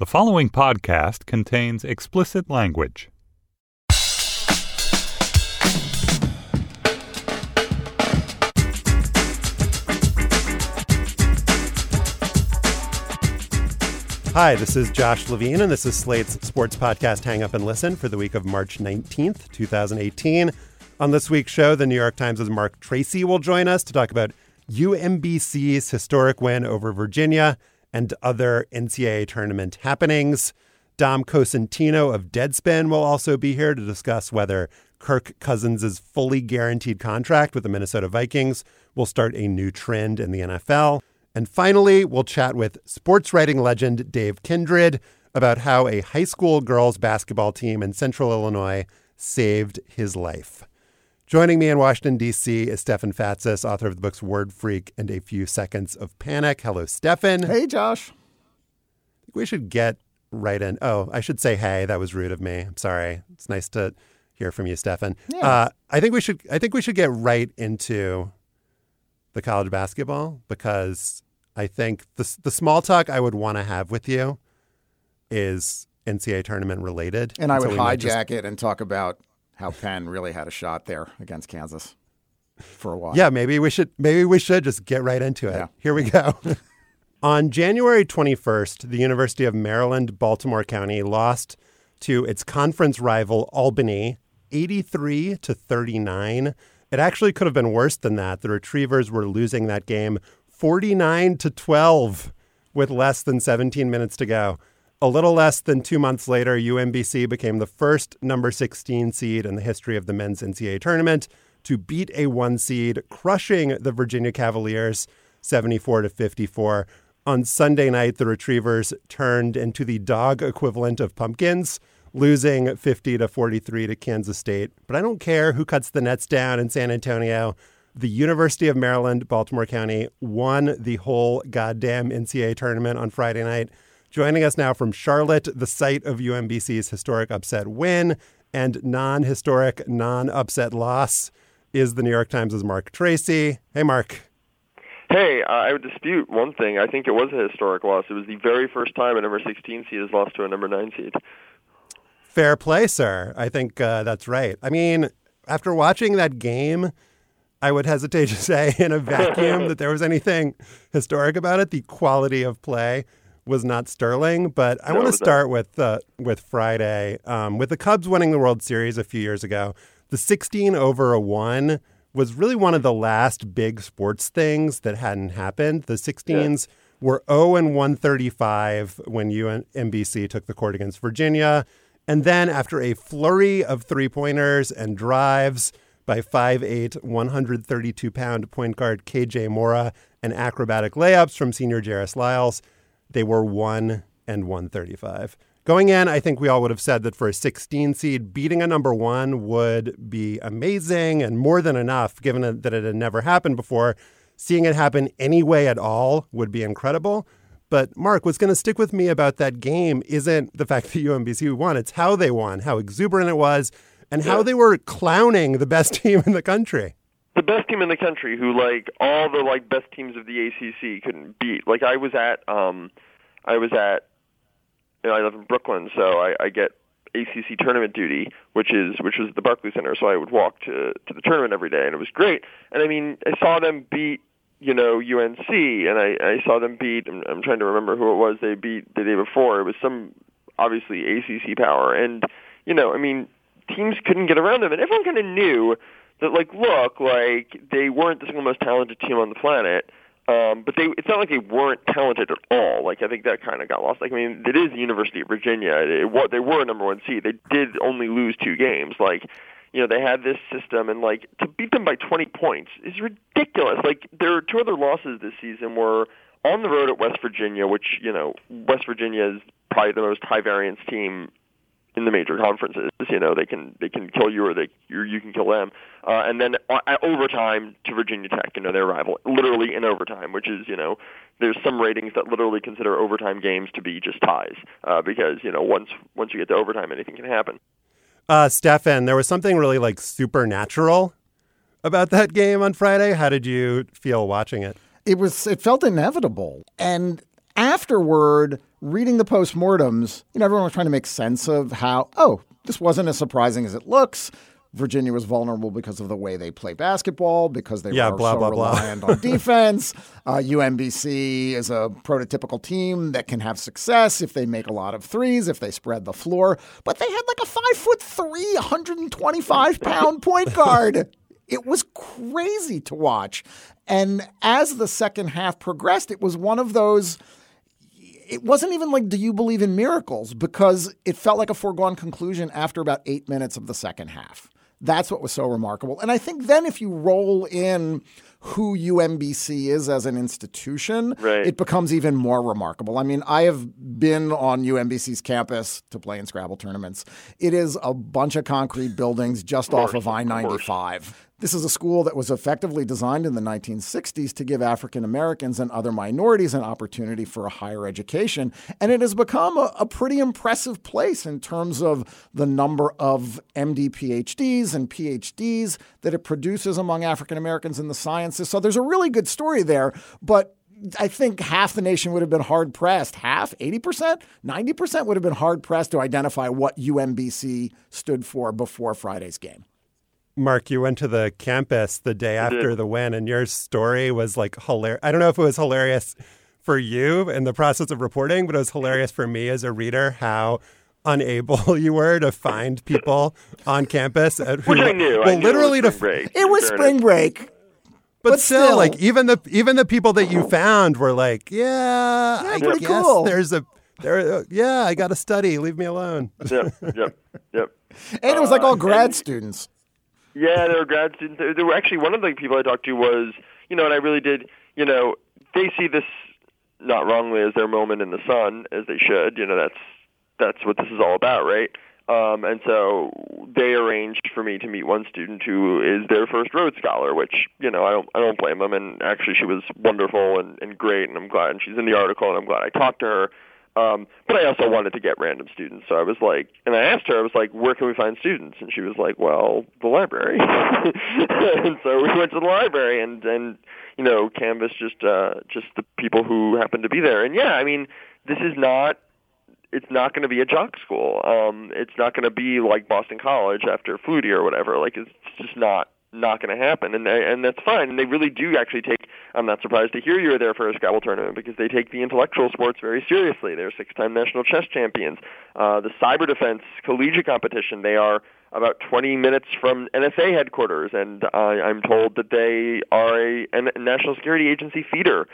The following podcast contains explicit language. Hi, this is Josh Levine, and this is Slate's sports podcast Hang Up and Listen for the week of March 19th, 2018. On this week's show, the New York Times' Mark Tracy will join us to talk about UMBC's historic win over Virginia and other NCAA tournament happenings. Dom Cosentino of Deadspin will also be here to discuss whether Kirk Cousins' fully guaranteed contract with the Minnesota Vikings will start a new trend in the NFL. And finally, we'll chat with sports writing legend Dave Kindred about how a high school girls basketball team in Central Illinois saved his life. Joining me in Washington, D.C. is Stefan Fatsis, author of the books Word Freak and A Few Seconds of Panic. Hello, Stefan. Hey, Josh. I think we should get right in. Oh, I should say hey. That was rude of me. I'm sorry. It's nice to hear from you, Stefan. Yeah. I think we should get right into the college basketball, because I think the small talk I would want to have with you is NCAA tournament related. And I would hijack it and talk about how Penn really had a shot there against Kansas for a while. Yeah, maybe we should just get right into it. Yeah. Here we go. On January 21st, the University of Maryland, Baltimore County lost to its conference rival Albany 83-39. It actually could have been worse than that. The Retrievers were losing that game 49-12 with less than 17 minutes to go. A little less than 2 months later, UMBC became the first number 16 seed in the history of the men's NCAA tournament to beat a 1 seed, crushing the Virginia Cavaliers 74-54. On Sunday night, the Retrievers turned into the dog equivalent of pumpkins, losing 50-43 to Kansas State. But I don't care who cuts the nets down in San Antonio. The University of Maryland, Baltimore County won the whole goddamn NCAA tournament on Friday night. Joining us now from Charlotte, the site of UMBC's historic upset win and non-historic, non-upset loss, is the New York Times' Mark Tracy. Hey, Mark. Hey, I would dispute one thing. I think it was a historic loss. It was the very first time a number 16 seed has lost to a number 9 seed. Fair play, sir. I think that's right. I mean, after watching that game, I would hesitate to say in a vacuum that there was anything historic about it. The quality of play was not sterling, but I want to start with Friday. With the Cubs winning the World Series a few years ago, the 16-over-1 was really one of the last big sports things that hadn't happened. The 16s were 0-135 when UMBC took the court against Virginia. And then after a flurry of three-pointers and drives by 5'8", 132-pound point guard KJ Mora and acrobatic layups from senior Jairus Lyles, they were 1-135. Going in, I think we all would have said that for a 16 seed, beating a number 1 would be amazing and more than enough, given that it had never happened before. Seeing it happen anyway at all would be incredible. But Mark, what's going to stick with me about that game isn't the fact that UMBC won. It's how they won, how exuberant it was, and how they were clowning the best team in the country. The best team in the country, who all the best teams of the ACC couldn't beat. I live in Brooklyn, so I get ACC tournament duty, which was the Barclays Center. So I would walk to the tournament every day, and it was great. And I mean, I saw them beat UNC, and I saw them beat. I'm trying to remember who it was they beat the day before. It was some obviously ACC power, and I mean, teams couldn't get around them, and everyone kind of knew that, they weren't the single most talented team on the planet, but it's not like they weren't talented at all. I think that kind of got lost. It is the University of Virginia. They were a number 1 seed. They did only lose 2 games. They had this system, and to beat them by 20 points is ridiculous. There are 2 other losses this season were on the road at West Virginia, which, West Virginia is probably the most high variance team in the major conferences. They can kill you, or you can kill them. And then at overtime to Virginia Tech, their rival, literally in overtime, which is, there's some ratings that literally consider overtime games to be just ties, because, once you get to overtime, anything can happen. Stefan, there was something really supernatural about that game on Friday. How did you feel watching it? It felt inevitable. And afterward, reading the postmortems, everyone was trying to make sense of how, this wasn't as surprising as it looks. Virginia was vulnerable because of the way they play basketball, because they were reliant on defense. UMBC is a prototypical team that can have success if they make a lot of threes, if they spread the floor. But they had like a 5'3", 125-pound point guard. It was crazy to watch. And as the second half progressed, it was one of those. It wasn't even like, do you believe in miracles? Because it felt like a foregone conclusion after about 8 minutes of the second half. That's what was so remarkable. And I think then if you roll in who UMBC is as an institution, it becomes even more remarkable. I mean, I have been on UMBC's campus to play in Scrabble tournaments. It is a bunch of concrete buildings just off of I-95. This is a school that was effectively designed in the 1960s to give African Americans and other minorities an opportunity for a higher education. And it has become a pretty impressive place in terms of the number of MD PhDs and PhDs that it produces among African Americans in the sciences. So there's a really good story there. But I think half the nation would have been hard-pressed. Half, 80%, 90% would have been hard-pressed to identify what UMBC stood for before Friday's game. Mark, you went to the campus the day after the win, and your story was like hilarious. I don't know if it was hilarious for you in the process of reporting, but it was hilarious for me as a reader how unable you were to find people on campus. Which I knew. Well, literally it was spring break. But still, like even the people that you found were like, I pretty guess cool. I got to study. Leave me alone. Yep. And it was like all grad students. Yeah, they were grad students. There were actually one of the people I talked to was, and I really did, they see this not wrongly as their moment in the sun, as they should. That's what this is all about, right? And so they arranged for me to meet one student who is their first Rhodes Scholar, which, I don't blame them. And actually, she was wonderful and great, and I'm glad. And she's in the article, and I'm glad I talked to her. But I also wanted to get random students. So I was like, and I asked her, I was like, where can we find students? And she was like, well, the library. And so we went to the library and canvassed just the people who happened to be there. And yeah, I mean, it's not going to be a jock school. It's not going to be like Boston College after Flutie or whatever. Like, it's just not going to happen, and that's fine. And they really do actually take. I'm not surprised to hear you were there for a Scrabble tournament because they take the intellectual sports very seriously. They're 6-time national chess champions. The cyber defense collegiate competition. They are about 20 minutes from NSA headquarters, and I'm told that they are a national security agency feeder.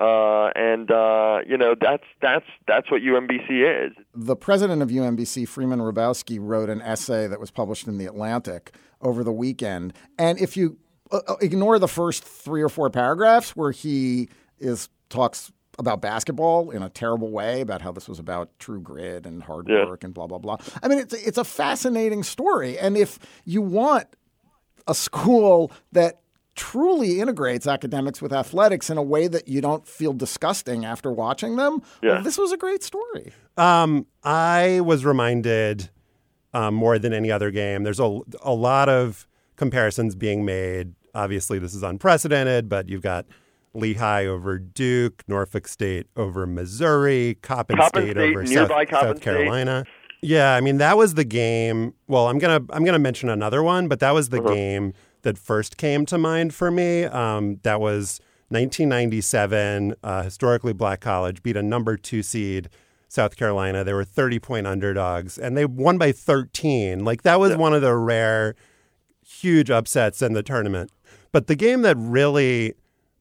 That's what UMBC is. The president of UMBC, Freeman Hrabowski, wrote an essay that was published in The Atlantic over the weekend. And if you ignore the first 3 or 4 paragraphs where he talks about basketball in a terrible way, about how this was about true grit and hard work and blah, blah, blah. I mean, it's a fascinating story. And if you want a school that truly integrates academics with athletics in a way that you don't feel disgusting after watching them, well, this was a great story. I was reminded more than any other game. There's a lot of comparisons being made. Obviously, this is unprecedented, but you've got Lehigh over Duke, Norfolk State over Missouri, Coppin State over South Carolina. Yeah, I mean, that was the game. Well, I'm gonna mention another one, but that was the game that first came to mind for me. That was 1997, historically black college beat a number 2 seed, South Carolina. They were 30-point underdogs, and they won by 13. Like, that was one of the rare, huge upsets in the tournament. But the game that really,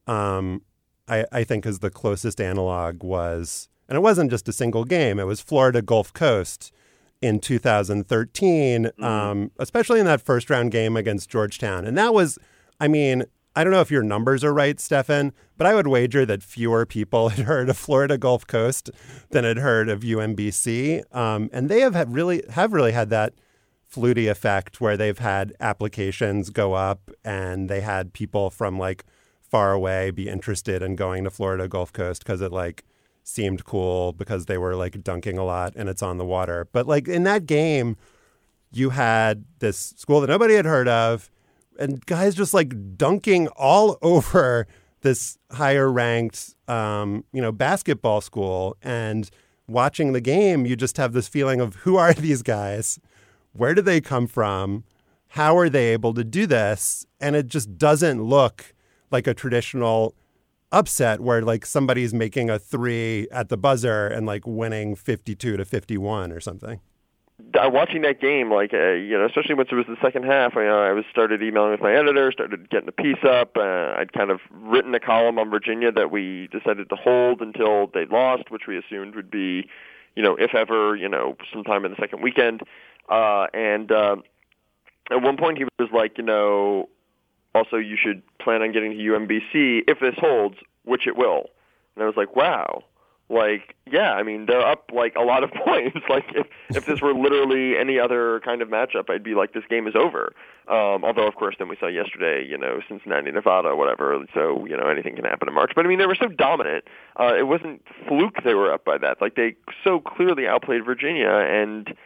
I think is the closest analog was, and it wasn't just a single game, it was Florida Gulf Coast in 2013, especially in that first round game against Georgetown. And that was, I mean, I don't know if your numbers are right, Stefan, but I would wager that fewer people had heard of Florida Gulf Coast than had heard of UMBC. And they have really had that Flutie effect where they've had applications go up and they had people from like far away be interested in going to Florida Gulf Coast because it like seemed cool because they were like dunking a lot and it's on the water. But like in that game, you had this school that nobody had heard of and guys just like dunking all over this higher ranked, basketball school. And watching the game, you just have this feeling of who are these guys? Where do they come from? How are they able to do this? And it just doesn't look like a traditional upset where like somebody's making a 3 at the buzzer and like winning 52-51 or something. Watching that game, like especially once it was the second half, I was started emailing with my editor, started getting a piece up. I'd kind of written a column on Virginia that we decided to hold until they lost, which we assumed would be, if ever, sometime in the second weekend. And at one point he was like, also you should plan on getting to UMBC if this holds, which it will. And I was like, wow. Like, yeah, I mean, they're up, like, a lot of points. Like, if this were literally any other kind of matchup, I'd be like, this game is over. Although, of course, then we saw yesterday, Cincinnati, Nevada, whatever. So, anything can happen in March. But, I mean, they were so dominant. It wasn't fluke they were up by that. Like, they so clearly outplayed Virginia, and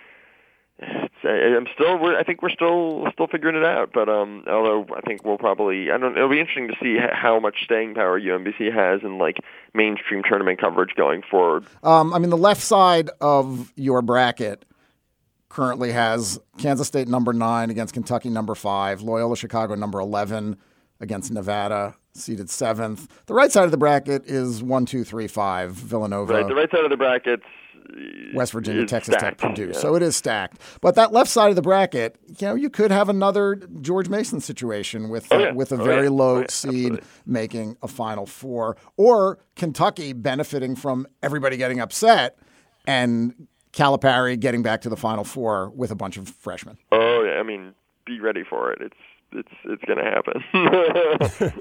I think we're still figuring it out. But although I think we'll probably, it'll be interesting to see how much staying power UMBC has in like mainstream tournament coverage going forward. The left side of your bracket currently has Kansas State number 9 against Kentucky number 5, Loyola Chicago number 11 against Nevada, seeded 7th. The right side of the bracket is 1, 2, 3, 5, Villanova. Right, the right side of the bracket's West Virginia, Texas stacked. Tech, Purdue. Yeah. So it is stacked. But that left side of the bracket, you could have another George Mason situation with a very low seed absolutely. Making a Final Four, or Kentucky benefiting from everybody getting upset and Calipari getting back to the Final Four with a bunch of freshmen. Oh yeah, I mean, be ready for it. It's going to happen.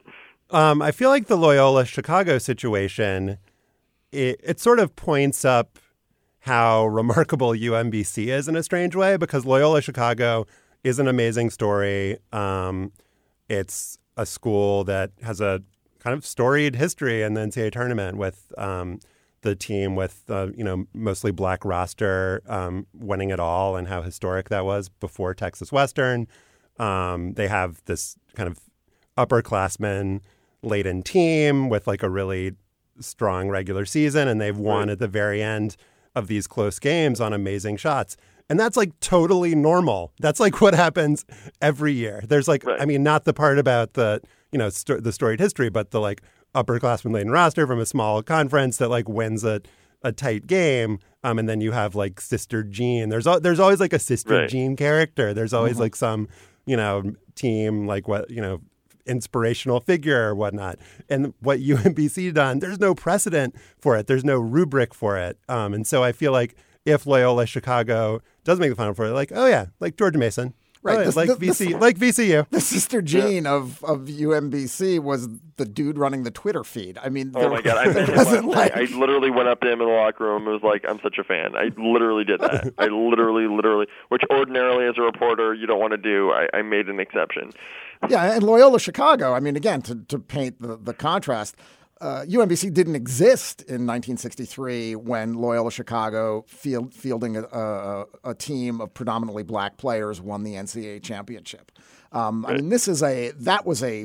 I feel like the Loyola Chicago situation. It sort of points up how remarkable UMBC is in a strange way, because Loyola Chicago is an amazing story. It's a school that has a kind of storied history in the NCAA tournament with the team with mostly black roster winning it all, and how historic that was before Texas Western. They have this kind of upperclassmen laden team with like a really strong regular season, and they've won at the very end of these close games on amazing shots. And that's like totally normal. That's like what happens every year. There's like, I mean, not the part about the, the storied history, but the like upperclassmen laden roster from a small conference that like wins a tight game. And then you have like Sister Jean. There's always like a Sister Jean character. There's always like some, team, like what, inspirational figure or whatnot. And what UMBC done, there's no precedent for it. There's no rubric for it. And so I feel like if Loyola Chicago does make the Final Four, like, oh yeah, like George Mason. Right. VCU. The Sister Jean of UMBC was the dude running the Twitter feed. I mean, oh my God. I literally went up to him in the locker room and was like, I'm such a fan. I literally did that. I literally, which ordinarily as a reporter you don't want to do. I made an exception. Yeah, and Loyola Chicago, I mean, again, to paint the contrast, UMBC didn't exist in 1963 when Loyola Chicago, fielding a team of predominantly black players, won the NCAA championship. I mean, that was a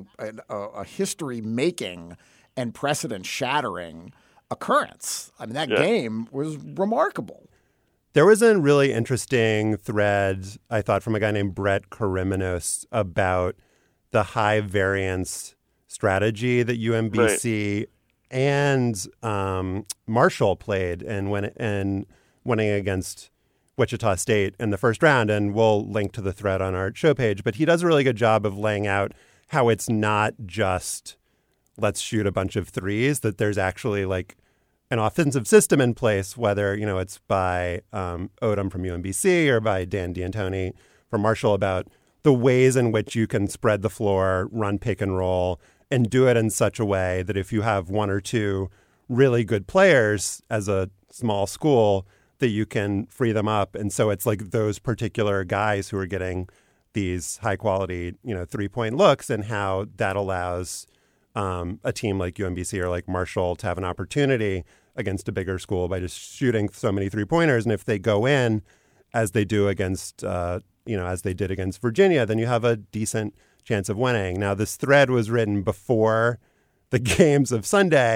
history-making and precedent-shattering occurrence. I mean, that game was remarkable. There was a really interesting thread, I thought, from a guy named Brett Kariminos about the high variance strategy that UMBC and Marshall played and winning against Wichita State in the first round. And we'll link to the thread on our show page. But he does a really good job of laying out how it's not just let's shoot a bunch of threes, that there's actually like an offensive system in place, whether, it's by Odom from UMBC or by Dan D'Antoni from Marshall, about the ways in which you can spread the floor, run pick and roll, and do it in such a way that if you have one or two really good players as a small school, that you can free them up. And so it's like those particular guys who are getting these high quality, 3-point looks, and how that allows a team like UMBC or like Marshall to have an opportunity against a bigger school by just shooting so many 3-pointers. And if they go in as they do against, as they did against Virginia, then you have a decent chance of winning. Now, this thread was written before the games of Sunday,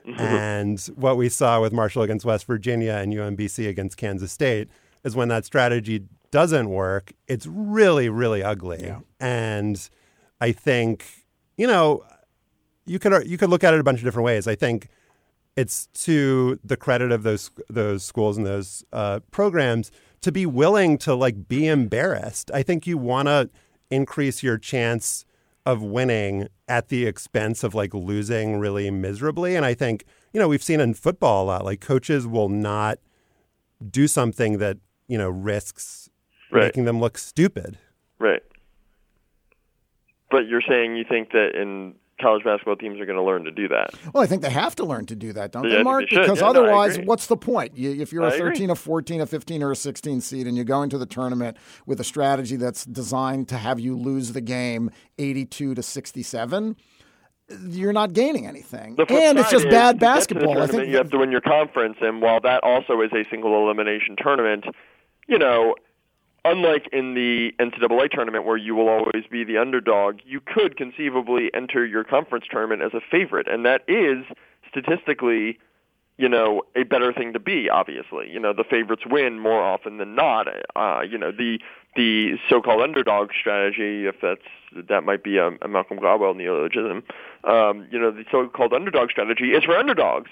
And what we saw with Marshall against West Virginia and UMBC against Kansas State is when that strategy doesn't work, it's really, really ugly. Yeah. And I think, you could look at it a bunch of different ways. I think it's to the credit of those schools and those programs to be willing to be embarrassed. I think you want to increase your chance of winning at the expense of losing really miserably. And I think, we've seen in football a lot, coaches will not do something that, risks making them look stupid. Right. But you're saying you think that in college basketball teams are going to learn to do that. Well, I think they have to learn to do that, don't they, they, Mark? Because otherwise, what's the point? If you're a 13, a 14, a 15, or a 16 seed and you go into the tournament with a strategy that's designed to have you lose the game 82-67, you're not gaining anything. And it's just bad basketball. I think you have to win your conference, and while that also is a single elimination tournament, unlike in the NCAA tournament where you will always be the underdog, you could conceivably enter your conference tournament as a favorite, and that is statistically, a better thing to be, obviously. The favorites win more often than not. The so-called underdog strategy, if that might be a Malcolm Gladwell neologism, the so-called underdog strategy is for underdogs.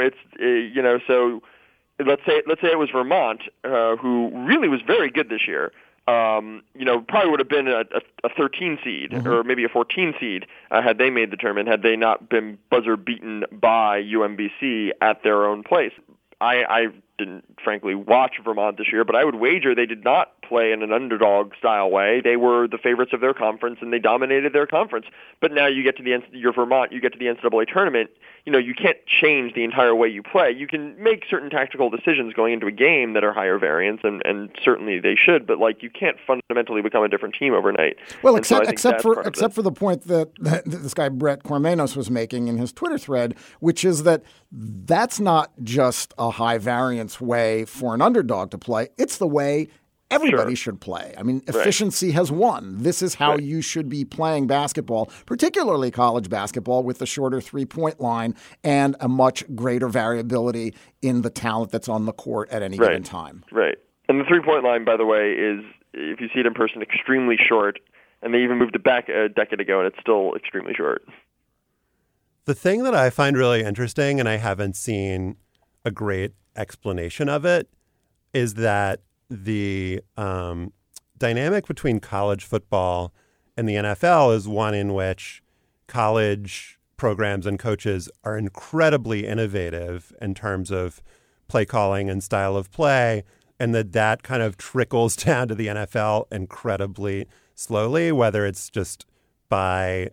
So let's say it was Vermont, who really was very good this year. Probably would have been a 13 seed or maybe a 14 seed had they made the tournament, had they not been buzzer beaten by UMBC at their own place. I didn't, frankly, watch Vermont this year, but I would wager they did not play in an underdog-style way. They were the favorites of their conference, and they dominated their conference. But now you get to your Vermont, you get to the NCAA tournament, you can't change the entire way you play. You can make certain tactical decisions going into a game that are higher variance, and certainly they should, but you can't fundamentally become a different team overnight. Well, except for the point that this guy Brett Kormenos was making in his Twitter thread, which is that's not just a high variance way for an underdog to play. It's the way everybody should play. I mean, efficiency has won. This is how you should be playing basketball, particularly college basketball, with the shorter three-point line and a much greater variability in the talent that's on the court at any given time. Right. And the three-point line, by the way, is, if you see it in person, extremely short. And they even moved it back a decade ago, and it's still extremely short. The thing that I find really interesting, and I haven't seen a great explanation of it, is that the dynamic between college football and the NFL is one in which college programs and coaches are incredibly innovative in terms of play calling and style of play, and that kind of trickles down to the NFL incredibly slowly, whether it's just by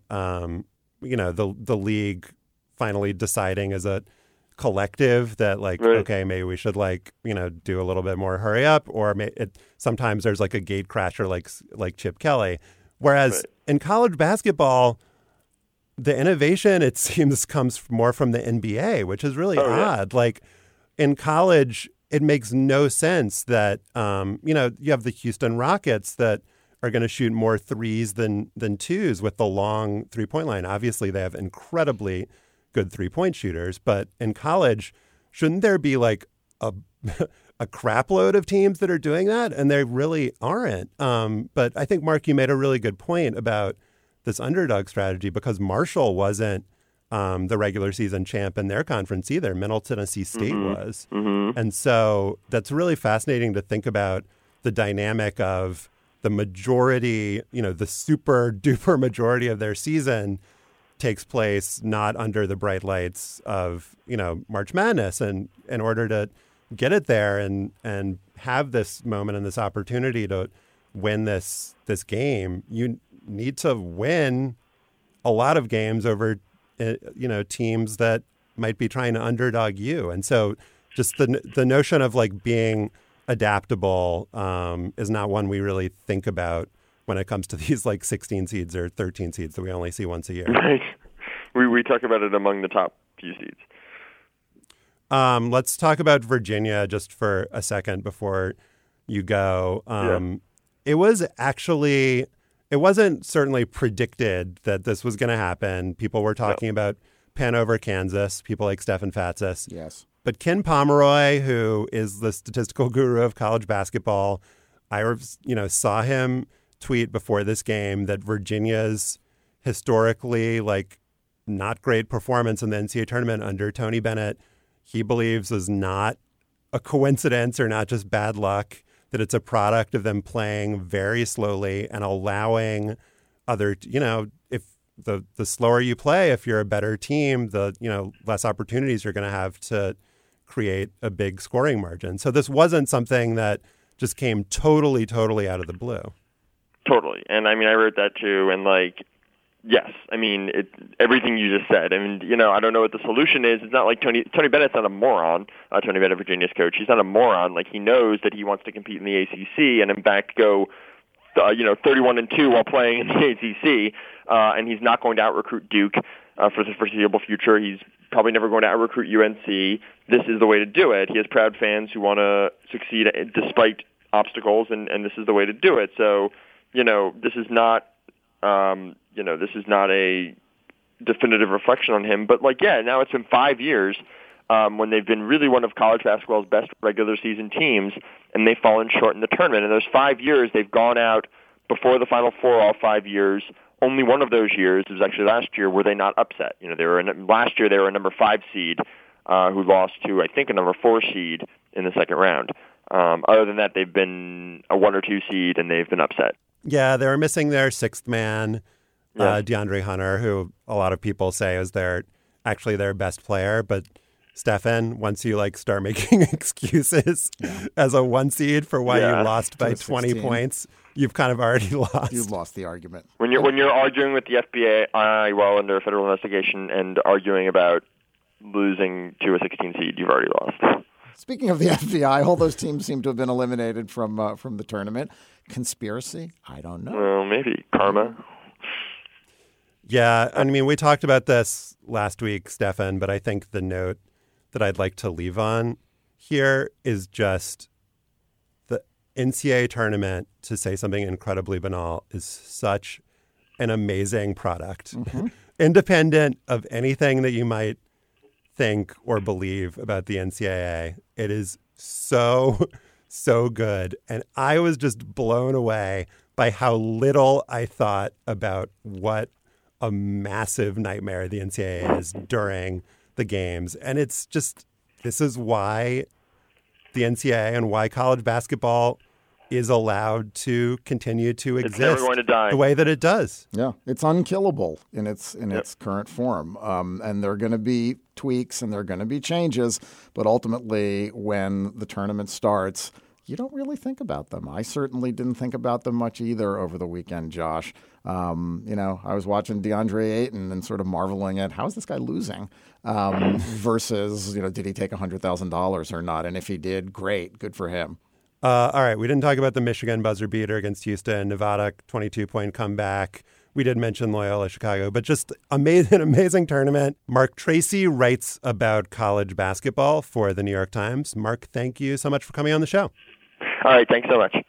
the league finally deciding as a collective that okay, maybe we should do a little bit more hurry up, or sometimes there's a gate crasher like Chip Kelly. Whereas in college basketball, the innovation, it seems, comes more from the NBA, which is really odd. In college, it makes no sense that you have the Houston Rockets that are going to shoot more threes than twos with the long three-point line. Obviously, they have incredibly good three-point shooters, but in college, shouldn't there be a crap load of teams that are doing that? And they really aren't. But I think, Mark, you made a really good point about this underdog strategy, because Marshall wasn't the regular season champ in their conference either. Middle Tennessee State was. Mm-hmm. And so that's really fascinating to think about the dynamic of the majority, the super duper majority of their season takes place not under the bright lights of, March Madness. And in order to get it there and have this moment and this opportunity to win this game, you need to win a lot of games over, teams that might be trying to underdog you. And so just the notion of being adaptable is not one we really think about when it comes to these 16 seeds or 13 seeds that we only see once a year. Right. We talk about it among the top few seeds. Let's talk about Virginia just for a second before you go. It wasn't certainly predicted that this was going to happen. People were talking about pin over Kansas, people like Stefan Fatsis. Yes. But Ken Pomeroy, who is the statistical guru of college basketball, I saw him tweet before this game that Virginia's historically not great performance in the NCAA tournament under Tony Bennett, he believes is not a coincidence or not just bad luck, that it's a product of them playing very slowly and allowing other, if the slower you play, if you're a better team, the, less opportunities you're going to have to create a big scoring margin. So this wasn't something that just came totally out of the blue. Totally. And I wrote that too. And yes, everything you just said. I don't know what the solution is. It's not like Tony Bennett's not a moron. Tony Bennett, Virginia's coach, he's not a moron. He knows that he wants to compete in the ACC and in fact go, 31-2 while playing in the ACC. And he's not going to out-recruit Duke for the foreseeable future. He's probably never going to out-recruit UNC. This is the way to do it. He has proud fans who want to succeed despite obstacles, and this is the way to do it. So, this is not, this is not a definitive reflection on him. But now it's been 5 years when they've been really one of college basketball's best regular season teams, and they've fallen short in the tournament. And those 5 years, they've gone out before the Final Four all 5 years. Only one of those years, it was actually last year, were they not upset. Last year they were a number 5 seed who lost to, I think, a number 4 seed in the second round. Other than that, they've been a 1 or 2 seed, and they've been upset. Yeah, they were missing their 6th man, DeAndre Hunter, who a lot of people say is their best player. But Stefan, once you start making excuses as a 1 seed for why you lost by 20 points, you've kind of already lost. You've lost the argument. When you're arguing with the FBI while under a federal investigation and arguing about losing to a 16 seed, you've already lost. Speaking of the FBI, all those teams seem to have been eliminated from the tournament. Conspiracy? I don't know. Well, maybe karma. Yeah, we talked about this last week, Stefan, but I think the note that I'd like to leave on here is just the NCAA tournament, to say something incredibly banal, is such an amazing product. Mm-hmm. Independent of anything that you might think or believe about the NCAA, it is so good. And I was just blown away by how little I thought about what a massive nightmare the NCAA is during the games. And it's just, this is why the NCAA and why college basketball is allowed to continue to exist. It's never going to die the way that it does. Yeah, it's unkillable in its current form. And there are going to be tweaks and there are going to be changes. But ultimately, when the tournament starts, you don't really think about them. I certainly didn't think about them much either over the weekend, Josh. I was watching DeAndre Ayton and sort of marveling at how is this guy losing versus, did he take $100,000 or not? And if he did, great, good for him. All right, we didn't talk about the Michigan buzzer beater against Houston, Nevada 22-point comeback. We did mention Loyola Chicago, but just amazing tournament. Mark Tracy writes about college basketball for the New York Times. Mark, thank you so much for coming on the show. All right, thanks so much.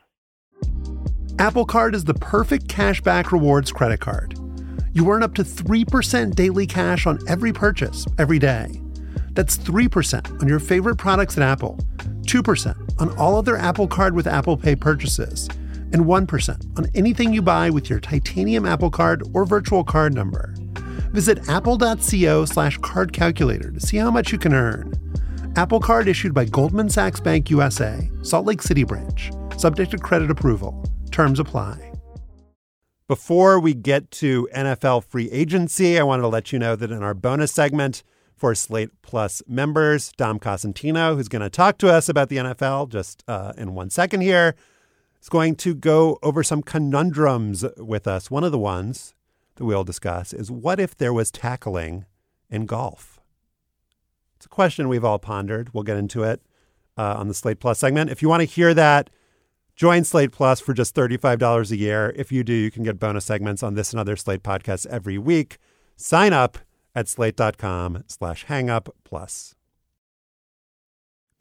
Apple Card is the perfect cashback rewards credit card. You earn up to 3% daily cash on every purchase, every day. That's 3% on your favorite products at Apple, 2% on all other Apple Card with Apple Pay purchases, and 1% on anything you buy with your titanium Apple Card or virtual card number. Visit apple.co/card calculator to see how much you can earn. Apple Card issued by Goldman Sachs Bank USA, Salt Lake City branch. Subject to credit approval. Terms apply. Before we get to NFL free agency, I wanted to let you know that in our bonus segment for Slate Plus members, Dom Cosentino, who's going to talk to us about the NFL just in 1 second here, is going to go over some conundrums with us. One of the ones that we'll discuss is, what if there was tackling in golf? It's a question we've all pondered. We'll get into it on the Slate Plus segment. If you want to hear that, join Slate Plus for just $35 a year. If you do, you can get bonus segments on this and other Slate podcasts every week. Sign up at slate.com/hangupplus.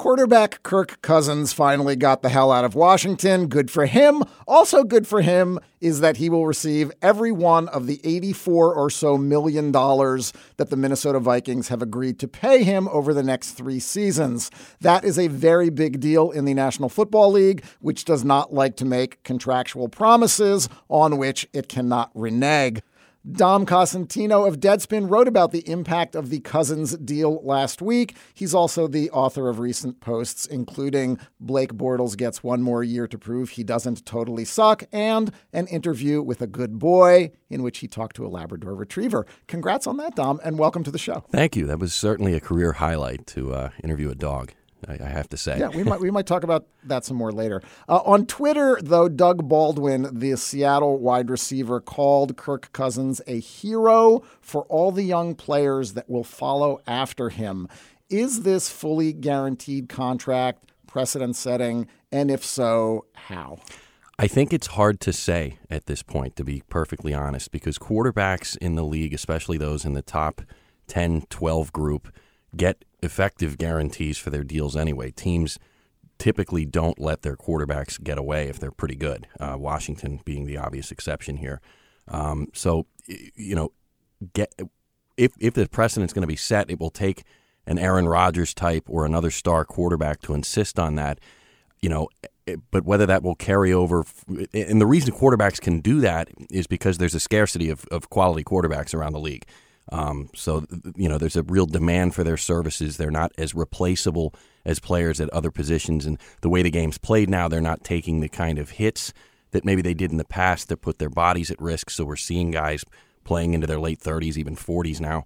Quarterback Kirk Cousins finally got the hell out of Washington. Good for him. Also good for him is that he will receive every one of the $84 or so million that the Minnesota Vikings have agreed to pay him over the next 3 seasons. That is a very big deal in the National Football League, which does not like to make contractual promises on which it cannot renege. Dom Cosentino of Deadspin wrote about the impact of the Cousins deal last week. He's also the author of recent posts, including Blake Bortles Gets One More Year to Prove He Doesn't Totally Suck, and an interview with a good boy in which he talked to a Labrador retriever. Congrats on that, Dom, and welcome to the show. Thank you. That was certainly a career highlight to interview a dog. I have to say. Yeah, we might talk about that some more later. On Twitter, though, Doug Baldwin, the Seattle wide receiver, called Kirk Cousins a hero for all the young players that will follow after him. Is this fully guaranteed contract precedent-setting? And if so, how? I think it's hard to say at this point, to be perfectly honest, because quarterbacks in the league, especially those in the top 10, 12 group, get effective guarantees for their deals anyway. Teams typically don't let their quarterbacks get away if they're pretty good, Washington being the obvious exception here. So, you know, if the precedent's going to be set, it will take an Aaron Rodgers type or another star quarterback to insist on that, you know, but whether that will carry over. And the reason quarterbacks can do that is because there's a scarcity of quality quarterbacks around the league. So, you know, there's a real demand for their services. They're not as replaceable as players at other positions. And the way the game's played now, they're not taking the kind of hits that maybe they did in the past that put their bodies at risk. So we're seeing guys playing into their late 30s, even 40s now.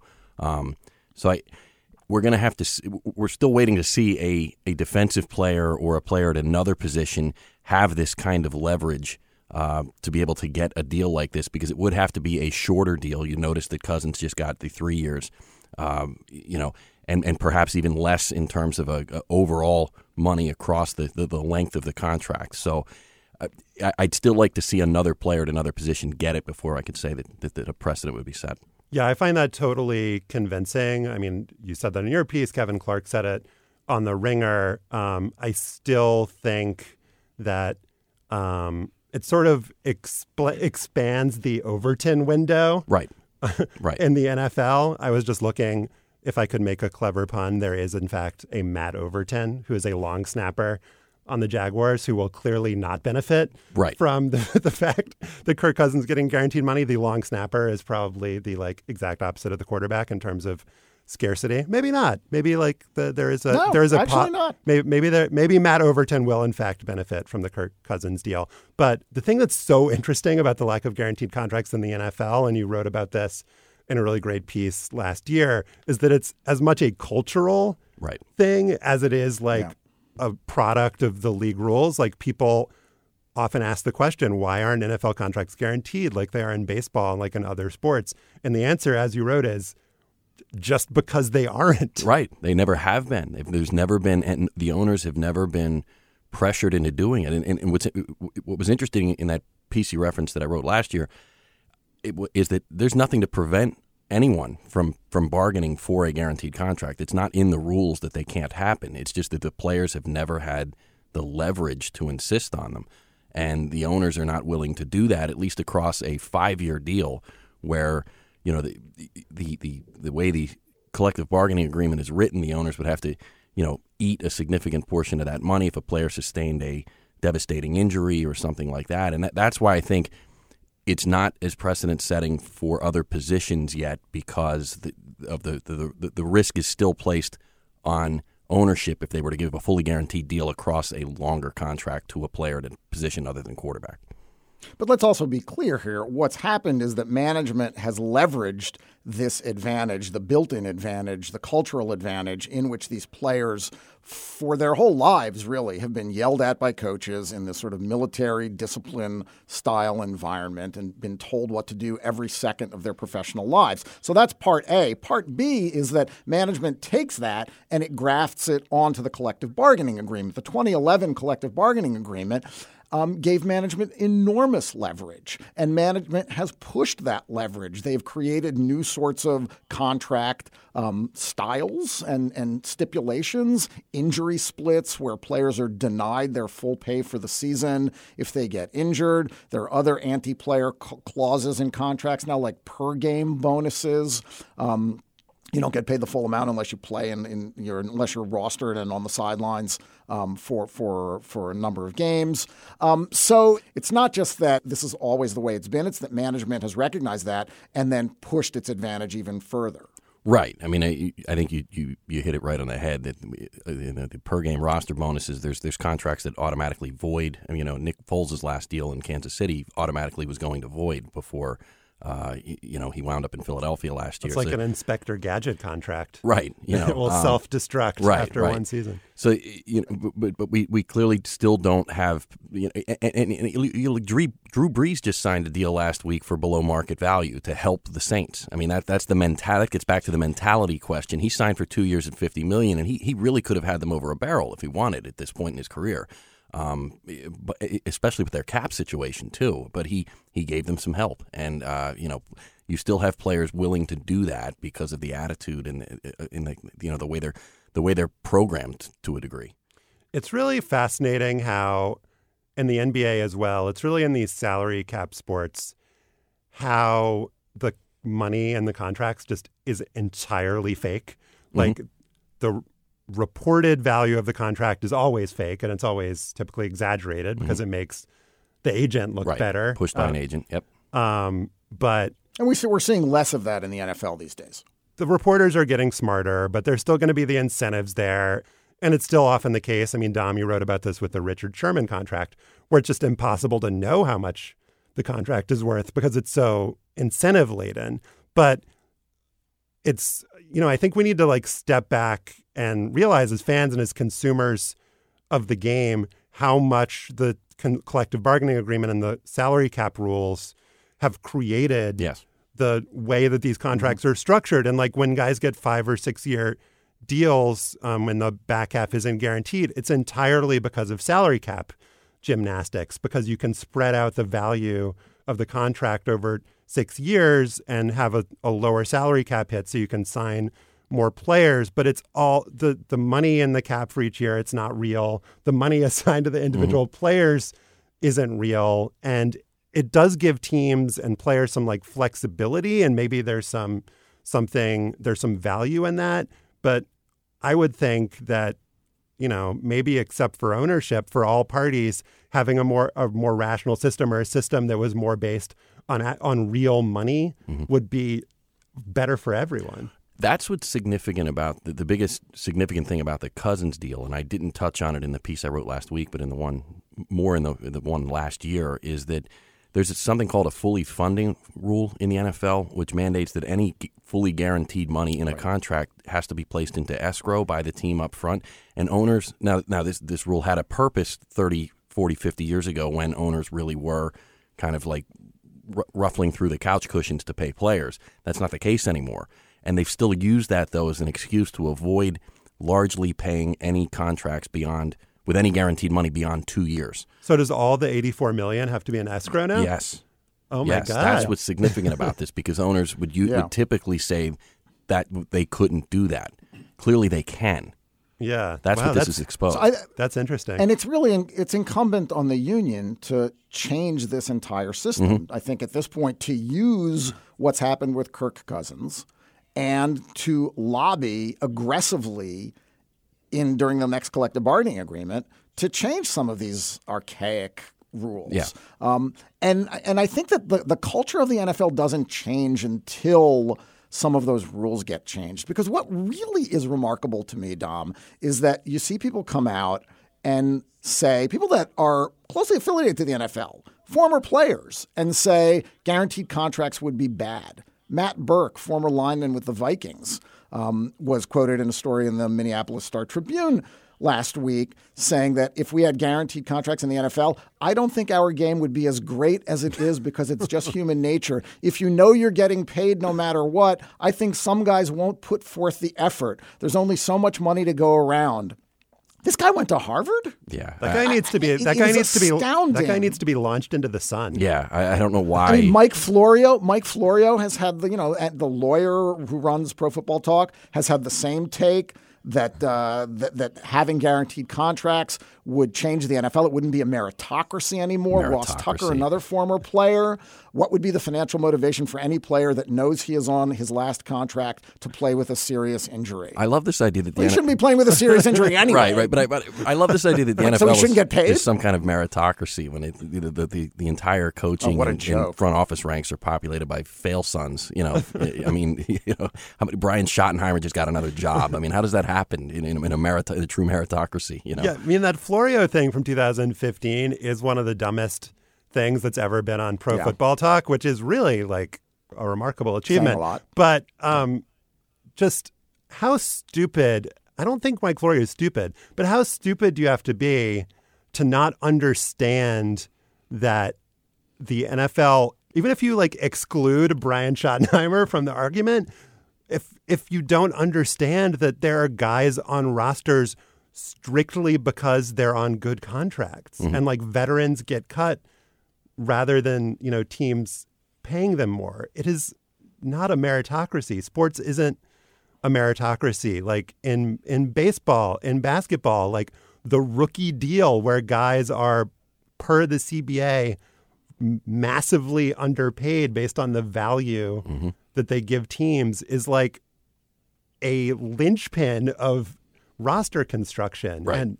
We're going to have to. We're still waiting to see a defensive player or a player at another position have this kind of leverage to be able to get a deal like this, because it would have to be a shorter deal. You notice that Cousins just got the 3 years, you know, and perhaps even less in terms of a overall money across the length of the contract. So I'd still like to see another player at another position get it before I could say that a precedent would be set. Yeah, I find that totally convincing. I mean, you said that in your piece. Kevin Clark said it on The Ringer. I still think that it sort of expands the Overton window. Right. In the NFL. I was just looking, if I could make a clever pun, there is, in fact, a Matt Overton, who is a long snapper on the Jaguars, who will clearly not benefit from the fact that Kirk Cousins is getting guaranteed money. The long snapper is probably the exact opposite of the quarterback in terms of scarcity. Maybe not. Maybe maybe Matt Overton will in fact benefit from the Kirk Cousins deal. But the thing that's so interesting about the lack of guaranteed contracts in the NFL, and you wrote about this in a really great piece last year, is that it's as much a cultural thing as it is a product of the league rules. Like, people often ask the question, why aren't NFL contracts guaranteed like they are in baseball and like in other sports? And the answer, as you wrote, is just because they aren't. Right. They never have been. There's never been, and the owners have never been pressured into doing it. And what was interesting in that piece you referenced that I wrote last year is that there's nothing to prevent anyone from bargaining for a guaranteed contract. It's not in the rules that they can't happen. It's just that the players have never had the leverage to insist on them. And the owners are not willing to do that, at least across a 5-year deal where, you know, the way the collective bargaining agreement is written, the owners would have to, you know, eat a significant portion of that money if a player sustained a devastating injury or something like that. And that's why I think it's not as precedent-setting for other positions yet, because the risk is still placed on ownership if they were to give a fully guaranteed deal across a longer contract to a player at a position other than quarterback. But let's also be clear here. What's happened is that management has leveraged this advantage, the built-in advantage, the cultural advantage in which these players for their whole lives really have been yelled at by coaches in this sort of military discipline style environment and been told what to do every second of their professional lives. So that's part A. Part B is that management takes that and it grafts it onto the collective bargaining agreement. The 2011 collective bargaining agreement gave management enormous leverage, and management has pushed that leverage. They've created new sorts of contract styles and stipulations, injury splits where players are denied their full pay for the season if they get injured. There are other anti-player clauses in contracts now, like per-game bonuses. You don't get paid the full amount unless you play unless you're rostered and on the sidelines for a number of games. So it's not just that this is always the way it's been. It's that management has recognized that and then pushed its advantage even further. Right. I mean, I think you hit it right on the head that the per game roster bonuses. There's contracts that automatically void. I mean, Nick Foles' last deal in Kansas City automatically was going to void before. He wound up in Philadelphia last year. It's like an Inspector Gadget contract. Agree. It will self-destruct after one season. So, but we clearly still don't have, and Drew Brees just signed a deal last week for below market value to help the Saints. I mean, that's the mentality. It gets back to the mentality question. He signed for 2 years and $50 million, and he really could have had them over a barrel if he wanted at this point in his career. But especially with their cap situation too. But he gave them some help, and you still have players willing to do that because of the attitude and the way they're programmed to a degree. It's really fascinating how, in the NBA as well, it's really in these salary cap sports, how the money and the contracts just is entirely fake. Mm-hmm. Like the reported value of the contract is always fake, and it's always typically exaggerated because it makes the agent look better. Pushed by an agent, yep. And we're seeing less of that in the NFL these days. The reporters are getting smarter, but there's still going to be the incentives there. And it's still often the case. I mean, Dom, you wrote about this with the Richard Sherman contract, where it's just impossible to know how much the contract is worth because it's so incentive-laden. But it's, I think we need to step back and realize as fans and as consumers of the game how much the collective bargaining agreement and the salary cap rules have created the way that these contracts are structured. And when guys get 5 or 6 year deals when the back half isn't guaranteed, it's entirely because of salary cap gymnastics, because you can spread out the value of the contract over 6 years and have a lower salary cap hit so you can sign more players. But it's all the money in the cap for each year. It's not real. The money assigned to the individual players isn't real. And it does give teams and players some flexibility, and maybe there's some value in that. But I would think that, maybe except for ownership, for all parties, having a more rational system, or a system that was more based on real money would be better for everyone. That's what's significant about the biggest significant thing about the Cousins deal, and I didn't touch on it in the piece I wrote last week, but in the one last year, is that there's something called a fully funding rule in the NFL, which mandates that any fully guaranteed money in a contract has to be placed into escrow by the team up front. And owners, now this rule had a purpose 30, 40, 50 years ago when owners really were kind of ruffling through the couch cushions to pay players. That's not the case anymore. And they've still used that, though, as an excuse to avoid largely paying any contracts with any guaranteed money beyond 2 years. So does all the $84 million have to be in escrow now? Yes. Oh, my God. That's what's significant about this, because owners would typically say that they couldn't do that. Clearly they can. Yeah. That's what this is exposed. That's interesting. And it's incumbent on the union to change this entire system. I think at this point, to use what's happened with Kirk Cousins and to lobby aggressively during the next collective bargaining agreement to change some of these archaic rules. Yeah. And I think that the culture of the NFL doesn't change until some of those rules get changed. Because what really is remarkable to me, Dom, is that you see people come out and say, people that are closely affiliated to the NFL, former players, and say guaranteed contracts would be bad. Matt Burke, former lineman with the Vikings, was quoted in a story in the Minneapolis Star-Tribune last week saying that if we had guaranteed contracts in the NFL, I don't think our game would be as great as it is because it's just human nature. If you know you're getting paid no matter what, I think some guys won't put forth the effort. There's only so much money to go around. This guy went to Harvard? Yeah. That guy needs to be that guy needs to be launched into the sun. Yeah, I don't know why. I mean, Mike Florio has had the lawyer who runs Pro Football Talk has had the same take that having guaranteed contracts would change the NFL. It wouldn't be a meritocracy anymore. Ross Tucker, another former player. What would be the financial motivation for any player that knows he is on his last contract to play with a serious injury? I love this idea that he shouldn't be playing with a serious injury anyway. Right. But I love this idea that the NFL so he shouldn't get paid? Is some kind of meritocracy when the entire coaching and front office ranks are populated by fail sons. I mean, how many Brian Schottenheimer just got another job? I mean, how does that happen in a true meritocracy? Yeah, I mean that Florio thing from 2015 is one of the dumbest things that's ever been on Pro Football Talk, which is really like a remarkable achievement. Saying a lot. But just how stupid, I don't think Mike Florio is stupid, but how stupid do you have to be to not understand that the NFL, even if you like exclude Brian Schottenheimer from the argument, if you don't understand that there are guys on rosters strictly because they're on good contracts and like veterans get cut rather than, teams paying them more. It is not a meritocracy. Sports isn't a meritocracy. Like in baseball, in basketball, like the rookie deal where guys are, per the CBA, massively underpaid based on the value that they give teams is like a linchpin of roster construction. Right. And,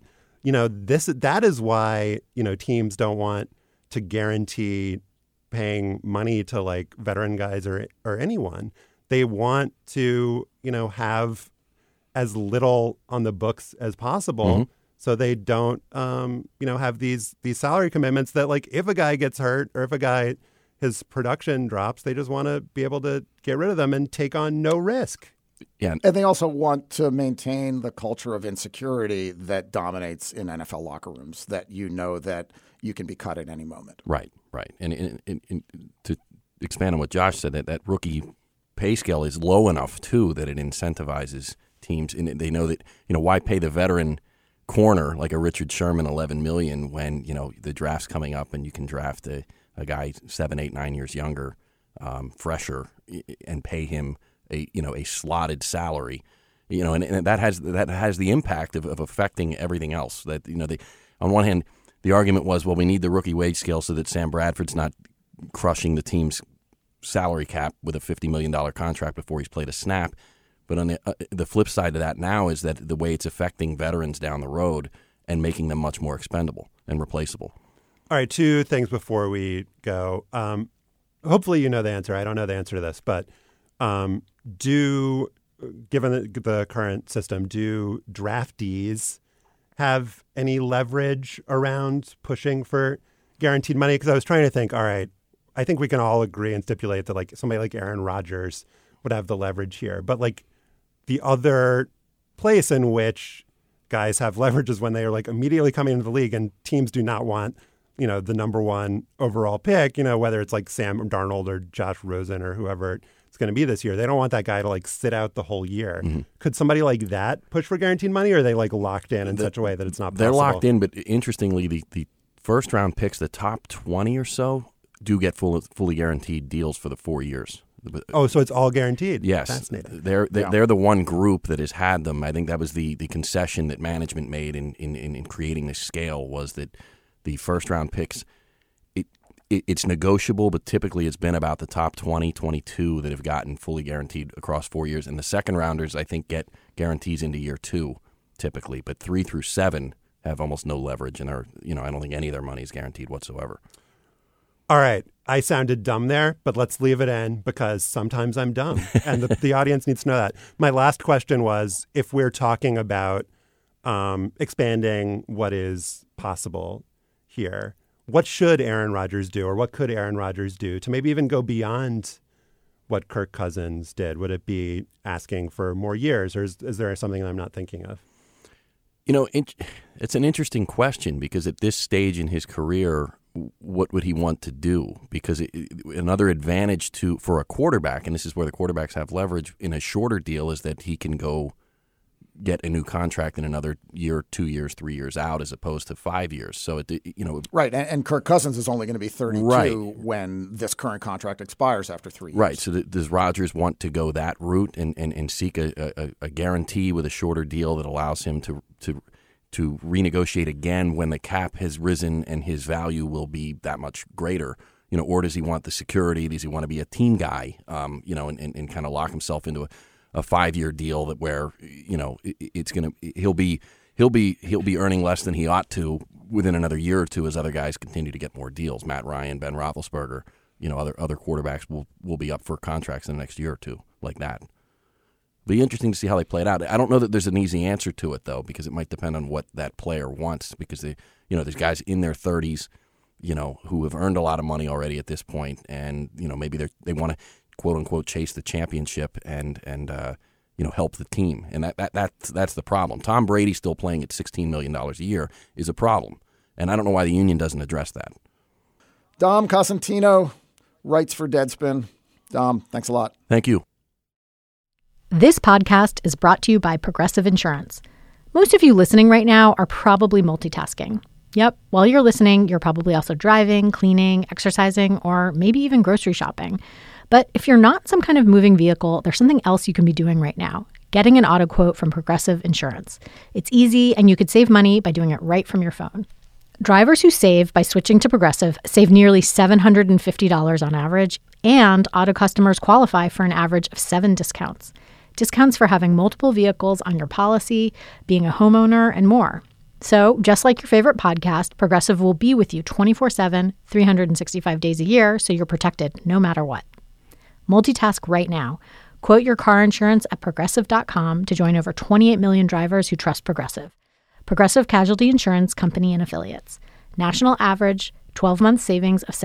that is why, teams don't want to guarantee paying money to like veteran guys or anyone. They want to, have as little on the books as possible. So they don't, have these salary commitments that like if a guy gets hurt or if his production drops, they just want to be able to get rid of them and take on no risk. Yeah. And they also want to maintain the culture of insecurity that dominates in NFL locker rooms, that that you can be cut at any moment. Right. And to expand on what Josh said, that rookie pay scale is low enough, too, that it incentivizes teams. And they know that, why pay the veteran corner like a Richard Sherman $11 million when, the draft's coming up and you can draft a guy 7, 8, 9 years younger, fresher, and pay him a slotted salary, and that has the impact of affecting everything else. That on one hand, the argument was, well, we need the rookie wage scale so that Sam Bradford's not crushing the team's salary cap with a $50 million contract before he's played a snap. But on the flip side of that now is that the way it's affecting veterans down the road and making them much more expendable and replaceable. All right, two things before we go. Hopefully you know the answer. I don't know the answer to this, but given the current system, do draftees have any leverage around pushing for guaranteed money? Because I was trying to think, all right, I think we can all agree and stipulate that like somebody like Aaron Rodgers would have the leverage here. But like the other place in which guys have leverage is when they are like immediately coming into the league and teams do not want, the number one overall pick, whether it's like Sam Darnold or Josh Rosen or whoever it's going to be this year. They don't want that guy to like sit out the whole year. Could somebody like that push for guaranteed money, or are they like locked in such a way that it's not possible? They're locked in, but interestingly, the first round picks, the top 20 or so, do get fully guaranteed deals for the 4 years. Oh, so it's all guaranteed? Yes. Fascinating. They're the one group that has had them. I think that was the concession that management made in creating this scale, was that the first-round picks, it's negotiable, but typically it's been about the top 20, 22 that have gotten fully guaranteed across 4 years. And the second-rounders, I think, get guarantees into year 2 typically. But 3 through 7 have almost no leverage, and I don't think any of their money is guaranteed whatsoever. All right. I sounded dumb there, but let's leave it in because sometimes I'm dumb, and the audience needs to know that. My last question was, if we're talking about expanding what is possible here, what should Aaron Rodgers do, or what could Aaron Rodgers do to maybe even go beyond what Kirk Cousins did? Would it be asking for more years, or is there something I'm not thinking of? It's an interesting question, because at this stage in his career, what would he want to do? Because another advantage for a quarterback, and this is where the quarterbacks have leverage in a shorter deal, is that he can go get a new contract in another year, 2 years, 3 years out, as opposed to 5 years. So right, and Kirk Cousins is only going to be 32 right. when this current contract expires after 3 years. Right. So does Rodgers want to go that route and seek a guarantee with a shorter deal that allows him to renegotiate again when the cap has risen and his value will be that much greater? Or does he want the security? Does he want to be a team guy? And kind of lock himself into a 5-year deal that where it's gonna he'll be earning less than he ought to within another year or two as other guys continue to get more deals. Matt Ryan, Ben Roethlisberger, other quarterbacks will be up for contracts in the next year or two like that. Be interesting to see how they play it out. I don't know that there's an easy answer to it though, because it might depend on what that player wants. Because there's guys in their 30s. Who have earned a lot of money already at this point, and maybe they want to quote unquote chase the championship and help the team, and that's the problem. Tom Brady still playing at $16 million a year is a problem, and I don't know why the union doesn't address that. Dom Cosentino writes for Deadspin. Dom, thanks a lot. Thank you. This podcast is brought to you by Progressive Insurance. Most of you listening right now are probably multitasking. Yep, while you're listening, you're probably also driving, cleaning, exercising, or maybe even grocery shopping. But if you're not some kind of moving vehicle, there's something else you can be doing right now. Getting an auto quote from Progressive Insurance. It's easy, and you could save money by doing it right from your phone. Drivers who save by switching to Progressive save nearly $750 on average, and auto customers qualify for an average of 7 discounts. Discounts for having multiple vehicles on your policy, being a homeowner, and more. So, just like your favorite podcast, Progressive will be with you 24/7, 365 days a year, so you're protected no matter what. Multitask right now. Quote your car insurance at Progressive.com to join over 28 million drivers who trust Progressive. Progressive Casualty Insurance Company and Affiliates. National average 12-month savings of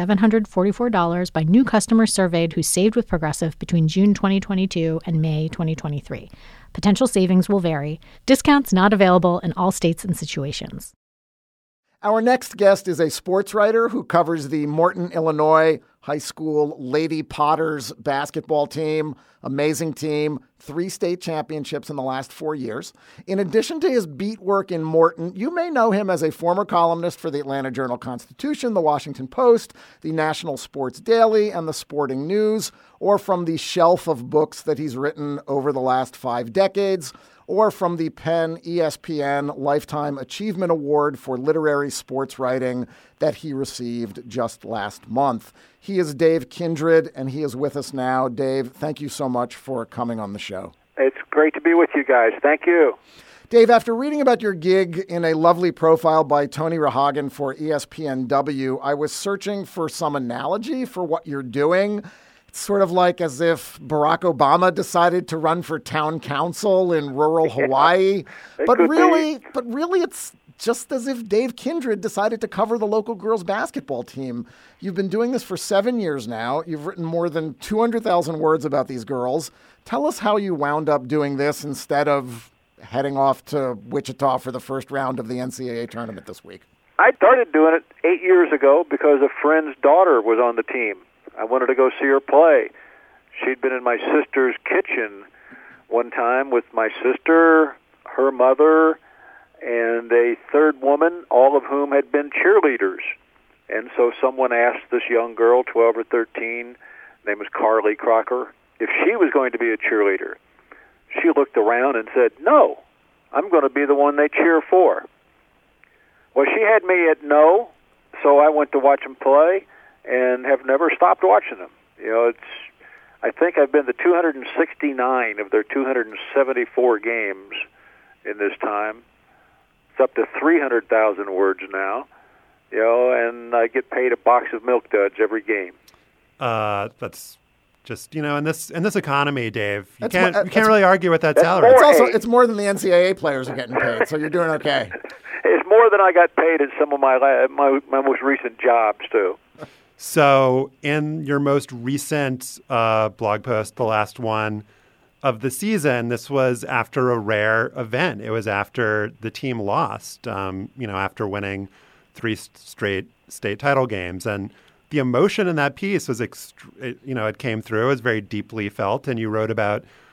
$744 by new customers surveyed who saved with Progressive between June 2022 and May 2023. Potential savings will vary. Discounts not available in all states and situations. Our next guest is a sports writer who covers the Morton, Illinois high school Lady Potters basketball team. Amazing team, 3 state championships in the last 4 years. In addition to his beat work in Morton, you may know him as a former columnist for the Atlanta Journal-Constitution, the Washington Post, the National Sports Daily, and the Sporting News, or from the shelf of books that he's written over the last 5 decades, or from the Penn ESPN Lifetime Achievement Award for literary sports writing that he received just last month. He is Dave Kindred, and he is with us now. Dave, thank you so much for coming on the show. It's great to be with you guys. Thank you. Dave, after reading about your gig in a lovely profile by Tony Rahagan for ESPNW, I was searching for some analogy for what you're doing. It's sort of like as if Barack Obama decided to run for town council in rural Hawaii. But really, it's just as if Dave Kindred decided to cover the local girls basketball team. You've been doing this for 7 years now. You've written more than 200,000 words about these girls. Tell us how you wound up doing this instead of heading off to Wichita for the first round of the NCAA tournament this week. I started doing it 8 years ago because a friend's daughter was on the team. I wanted to go see her play. She'd been in my sister's kitchen one time with my sister, her mother, and a third woman, all of whom had been cheerleaders. And so someone asked this young girl, 12 or 13, name was Carly Crocker, if she was going to be a cheerleader. She looked around and said, "No, I'm going to be the one they cheer for." Well, she had me at no, so I went to watch them play and have never stopped watching them. I think I've been to 269 of their 274 games in this time. It's up to 300,000 words now, and I get paid a box of Milk Duds every game. That's just, in this economy, Dave, you can't really argue with that salary. It's more than the NCAA players are getting paid, so you're doing okay. It's more than I got paid at some of my most recent jobs, too. So in your most recent blog post, the last one of the season, this was after a rare event. It was after the team lost, after winning 3 straight state title games. And the emotion in that piece was, it came through. It was very deeply felt. And you wrote about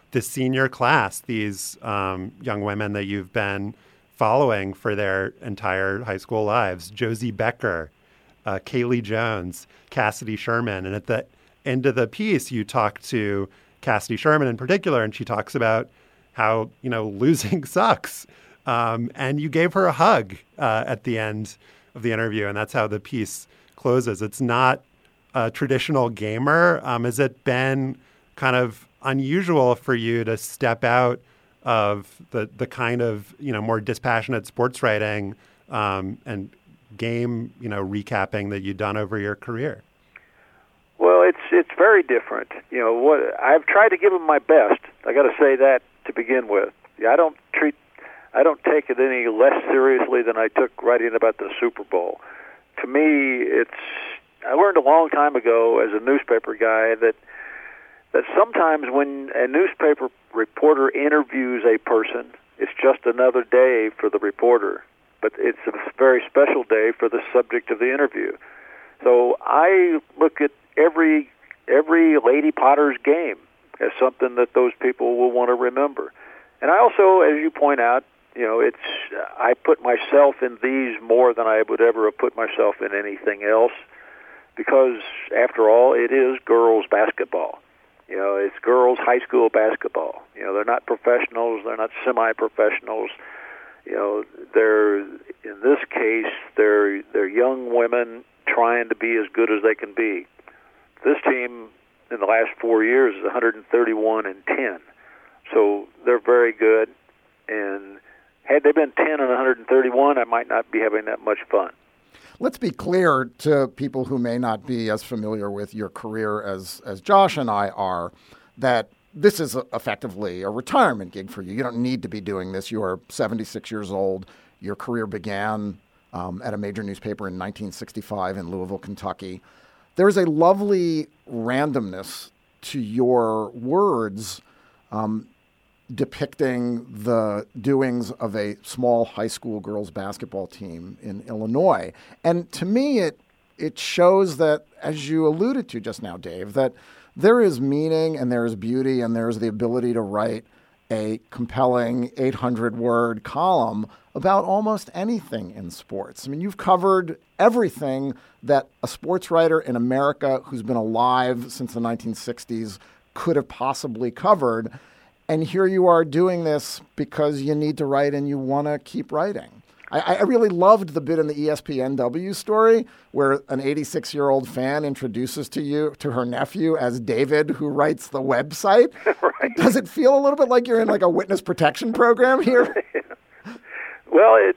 the senior class, these young women that you've been following for their entire high school lives, Josie Becker, Kaylee Jones, Cassidy Sherman. And at the end of the piece, you talk to Cassidy Sherman in particular, and she talks about how, losing sucks. And you gave her a hug at the end of the interview, and that's how the piece closes. It's not a traditional gamer. Has it been kind of unusual for you to step out of the kind of, more dispassionate sports writing and game, recapping that you've done over your career? Well, it's very different. I've tried to give them my best. I got to say that to begin with. I don't take it any less seriously than I took writing about the Super Bowl. To me, I learned a long time ago as a newspaper guy that sometimes when a newspaper reporter interviews a person, it's just another day for the reporter, but it's a very special day for the subject of the interview. So I look at every Lady Potter's game as something that those people will want to remember. And I also, as you point out, I put myself in these more than I would ever have put myself in anything else, because after all, it is girls basketball. It's girls high school basketball. They're not professionals. They're not semi-professionals. They're, in this case, they're young women trying to be as good as they can be. This team in the last 4 years is 131-10. So they're very good. And had they been 10 and 131, I might not be having that much fun. Let's be clear to people who may not be as familiar with your career as Josh and I are, that this is effectively a retirement gig for you. You don't need to be doing this. You are 76 years old. Your career began at a major newspaper in 1965 in Louisville, Kentucky. There's a lovely randomness to your words depicting the doings of a small high school girls basketball team in Illinois. And to me, it shows that, as you alluded to just now, Dave, that there is meaning and there is beauty and there is the ability to write a compelling 800-word column about almost anything in sports. I mean, you've covered everything that a sports writer in America who's been alive since the 1960s could have possibly covered. And here you are doing this because you need to write and you want to keep writing. I really loved the bit in the ESPNW story where an 86-year-old fan introduces to her nephew as David, who writes the website. Right. Does it feel a little bit like you're in like a witness protection program here? Well, it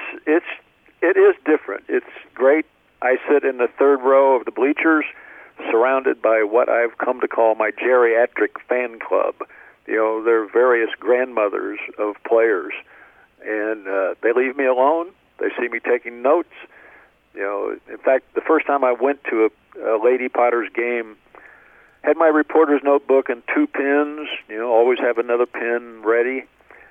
is different. It's great. I sit in the third row of the bleachers, surrounded by what I've come to call my geriatric fan club. There are various grandmothers of players, and they leave me alone. They see me taking notes. In fact, the first time I went to a Lady Potter's game, had my reporter's notebook and 2 pens. Always have another pen ready.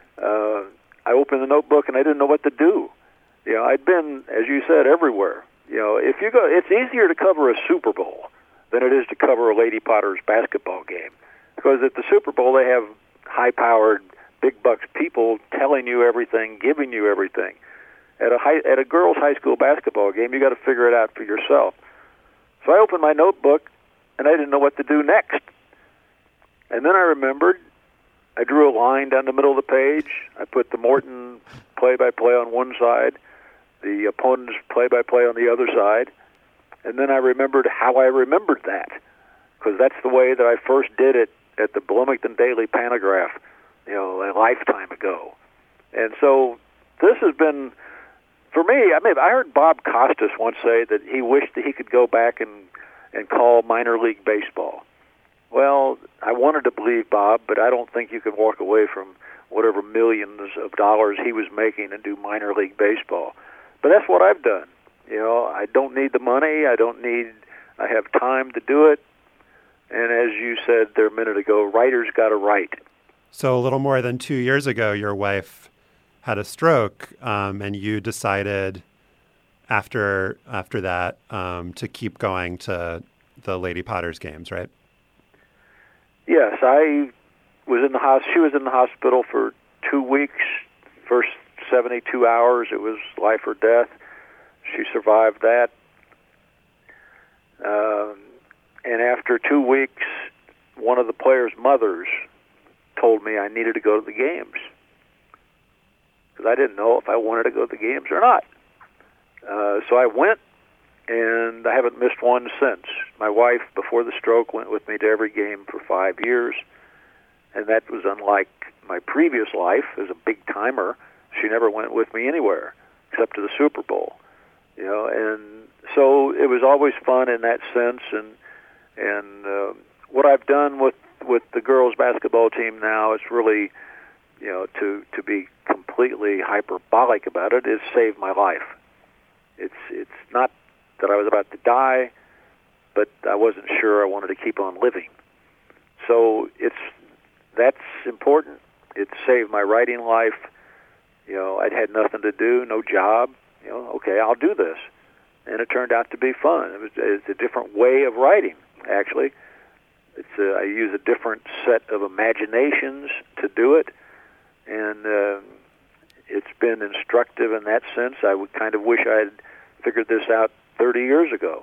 I opened the notebook and I didn't know what to do. I'd been, as you said, everywhere. If you go, it's easier to cover a Super Bowl than it is to cover a Lady Potter's basketball game. Because at the Super Bowl, they have high-powered, big-bucks people telling you everything, giving you everything. At a girls' high school basketball game, you got to figure it out for yourself. So I opened my notebook, and I didn't know what to do next. And then I remembered, I drew a line down the middle of the page. I put the Morton play-by-play on one side, the opponent's play-by-play on the other side, and then I remembered how I remembered that, because that's the way that I first did it at the Bloomington Daily Pantograph, a lifetime ago. And so this has been, for me, I heard Bob Costas once say that he wished that he could go back and call minor league baseball. Well, I wanted to believe Bob, but I don't think you can walk away from whatever millions of dollars he was making and do minor league baseball. But that's what I've done. I don't need the money. I have time to do it. And as you said there a minute ago, writers got to write. So a little more than 2 years ago, your wife had a stroke, and you decided after that to keep going to the Lady Potter's games, right? Yes, I was in the hospital. She was in the hospital for 2 weeks. First 72 hours, it was life or death. She survived that. And after 2 weeks, one of the players' mothers told me I needed to go to the games, because I didn't know if I wanted to go to the games or not. So I went, and I haven't missed one since. My wife, before the stroke, went with me to every game for 5 years, and that was unlike my previous life as a big-timer. She never went with me anywhere except to the Super Bowl, and so it was always fun in that sense. And what I've done with the girls' basketball team now is really, to be completely hyperbolic about it, is save my life. It's not that I was about to die, but I wasn't sure I wanted to keep on living. So that's important. It saved my writing life. I'd had nothing to do, no job. Okay, I'll do this. And it turned out to be fun. It's a different way of writing, actually. I use a different set of imaginations to do it, and it's been instructive in that sense. I would kind of wish I had figured this out 30 years ago,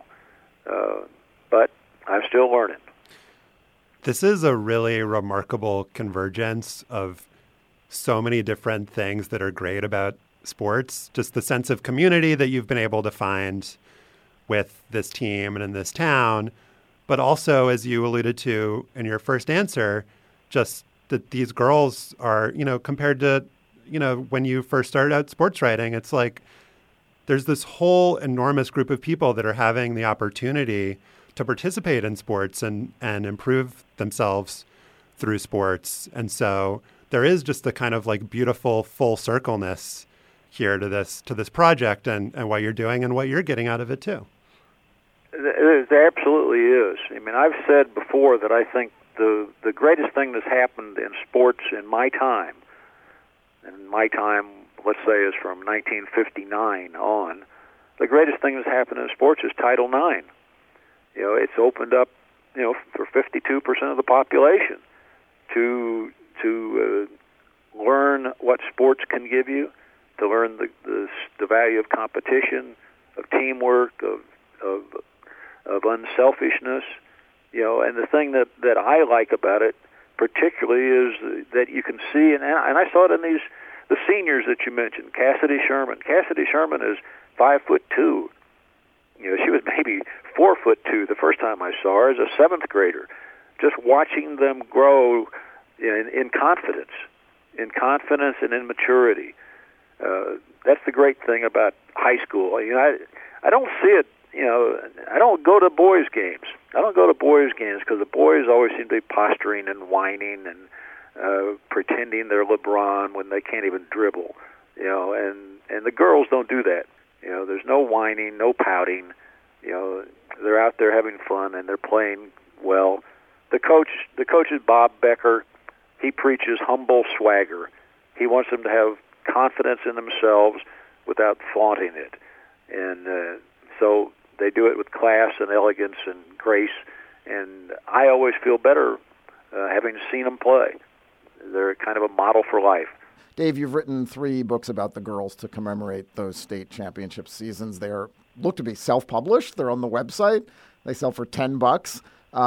but I'm still learning. This is a really remarkable convergence of so many different things that are great about sports. Just the sense of community that you've been able to find with this team and in this town, but also, as you alluded to in your first answer, just that these girls are, compared to, when you first started out sports writing, it's like there's this whole enormous group of people that are having the opportunity to participate in sports and improve themselves through sports. And so there is just the kind of like beautiful full circleness here to this project and what you're doing and what you're getting out of it too. There absolutely is. I mean, I've said before that I think the greatest thing that's happened in sports in my time, and my time, let's say, is from 1959 on, the greatest thing that's happened in sports is Title IX. It's opened up, for 52% of the population to learn what sports can give you, to learn the value of competition, of teamwork, of unselfishness, and the thing that I like about it particularly is that you can see, and I saw it in the seniors that you mentioned, Cassidy Sherman. Cassidy Sherman is 5'2". She was maybe 4'2" the first time I saw her as a 7th grader. Just watching them grow in confidence and in maturity. That's the great thing about high school. I don't see it. I don't go to boys' games. I don't go to boys' games because the boys always seem to be posturing and whining and pretending they're LeBron when they can't even dribble. And the girls don't do that. There's no whining, no pouting. They're out there having fun and they're playing well. The coach is Bob Becker. He preaches humble swagger. He wants them to have confidence in themselves without flaunting it. And so they do it with class and elegance and grace. And I always feel better having seen them play. They're kind of a model for life. Dave, you've written 3 books about the girls to commemorate those state championship seasons. They look to be self-published. They're on the website. They sell for $10.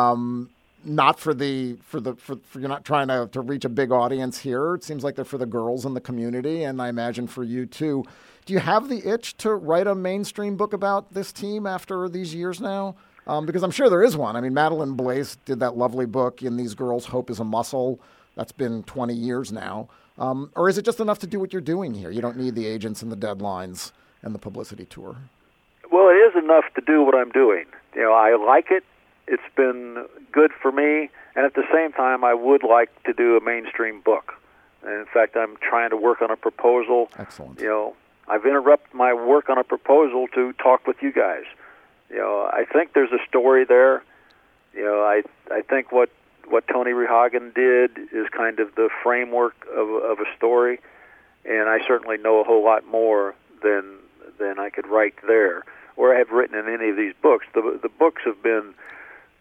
Not for you're not trying to reach a big audience here. It seems like they're for the girls in the community, and I imagine for you too. Do you have the itch to write a mainstream book about this team after these years now? Because I'm sure there is one. I mean, Madeline Blaze did that lovely book, In These Girls, Hope is a Muscle. That's been 20 years now. Or is it just enough to do what you're doing here? You don't need the agents and the deadlines and the publicity tour. Well, it is enough to do what I'm doing. I like it. It's been good for me. And at the same time, I would like to do a mainstream book. And in fact, I'm trying to work on a proposal. Excellent. I've interrupted my work on a proposal to talk with you guys. I think there's a story there. I think what Tony Rehagen did is kind of the framework of a story, and I certainly know a whole lot more than I could write there, or have written in any of these books. The books have been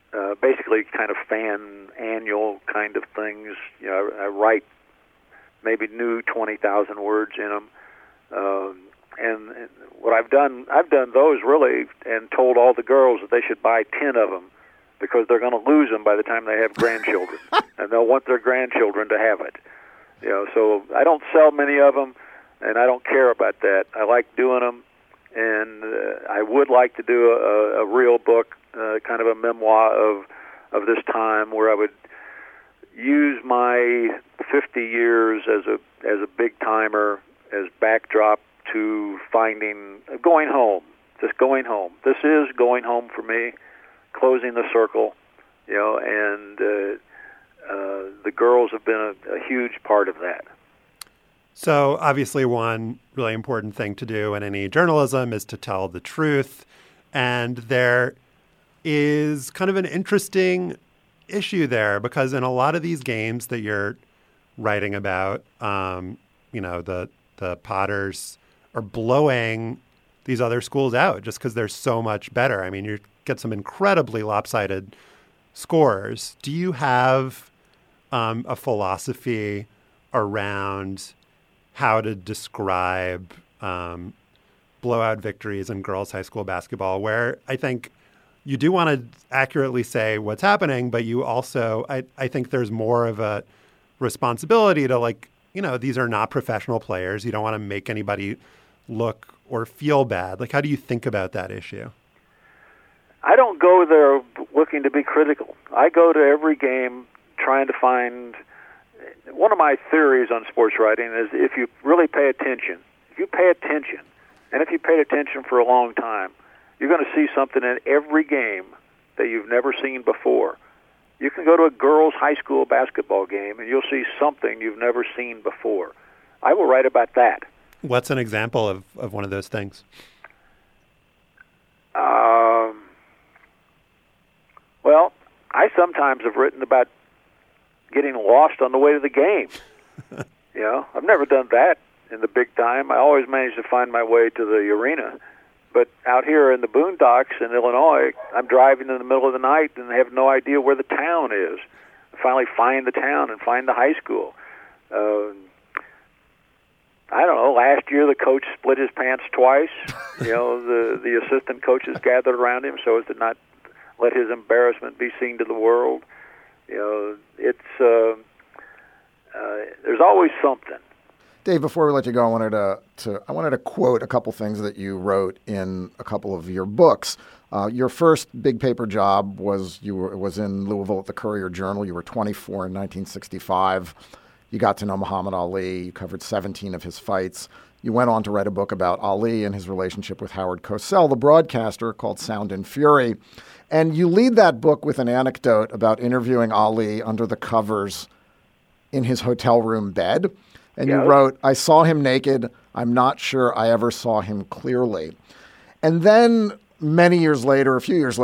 basically kind of fan annual kind of things. I write maybe new 20,000 words in them. And what I've done those really and told all the girls that they should buy 10 of them because they're going to lose them by the time they have grandchildren, and they'll want their grandchildren to have it. So I don't sell many of them, and I don't care about that. I like doing them, and I would like to do a real book, kind of a memoir of this time where I would use my 50 years as a big timer as backdrop to going home. This is going home for me, closing the circle, and the girls have been a huge part of that. So obviously one really important thing to do in any journalism is to tell the truth. And there is kind of an interesting issue there because in a lot of these games that you're writing about, the Potters are blowing these other schools out just because they're so much better. I mean, you get some incredibly lopsided scores. Do you have a philosophy around how to describe blowout victories in girls' high school basketball, where I think you do want to accurately say what's happening, but you also, I think there's more of a responsibility to these are not professional players. You don't want to make anybody look or feel bad. How do you think about that issue? I don't go there looking to be critical. I go to every game trying to find. One of my theories on sports writing is if you really pay attention, and if you paid attention for a long time, you're going to see something in every game that you've never seen before. You can go to a girls' high school basketball game, and you'll see something you've never seen before. I will write about that. What's an example of one of those things? Well, I sometimes have written about getting lost on the way to the game. I've never done that in the big time. I always manage to find my way to the arena. But out here in the boondocks in Illinois, I'm driving in the middle of the night and have no idea where the town is. I finally find the town and find the high school. I don't know, last year the coach split his pants twice. The assistant coaches gathered around him so as to not let his embarrassment be seen to the world. There's always something. Dave, before we let you go, I wanted to quote a couple things that you wrote in a couple of your books. Your first big paper job was in Louisville at the Courier-Journal. You were 24 in 1965. You got to know Muhammad Ali. You covered 17 of his fights. You went on to write a book about Ali and his relationship with Howard Cosell, the broadcaster, called Sound and Fury. And you lead that book with an anecdote about interviewing Ali under the covers in his hotel room bed. And you wrote, "I saw him naked. I'm not sure I ever saw him clearly." And then a few years later,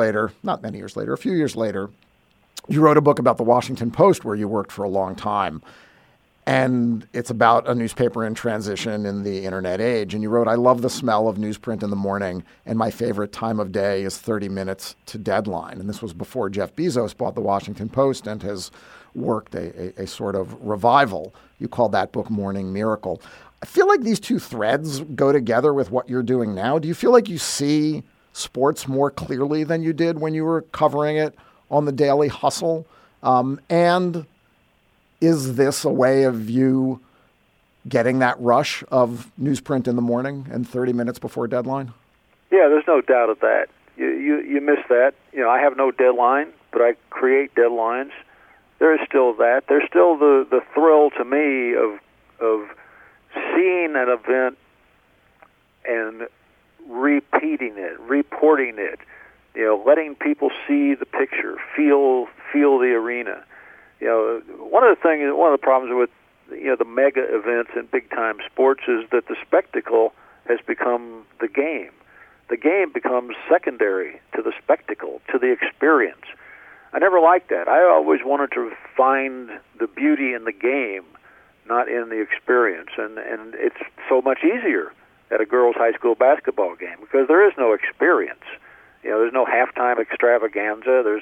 you wrote a book about the Washington Post where you worked for a long time. And it's about a newspaper in transition in the internet age. And you wrote, "I love the smell of newsprint in the morning, and my favorite time of day is 30 minutes to deadline." And this was before Jeff Bezos bought the Washington Post and has worked a sort of revival. You called that book Morning Miracle. I feel like these two threads go together with what you're doing now. Do you feel like you see sports more clearly than you did when you were covering it on the Daily Hustle? And is this a way of you getting that rush of newsprint in the morning and 30 minutes before deadline? Yeah, there's no doubt of that. You miss that. I have no deadline, but I create deadlines. There is still that. There's still the thrill to me of seeing an event and repeating it, reporting it, letting people see the picture, feel the arena. One of the problems with the mega events in big time sports is that the spectacle has become the game. The game becomes secondary to the spectacle, to the experience. I never liked that. I always wanted to find the beauty in the game, not in the experience. And it's so much easier at a girls' high school basketball game because there is no experience. There's no halftime extravaganza.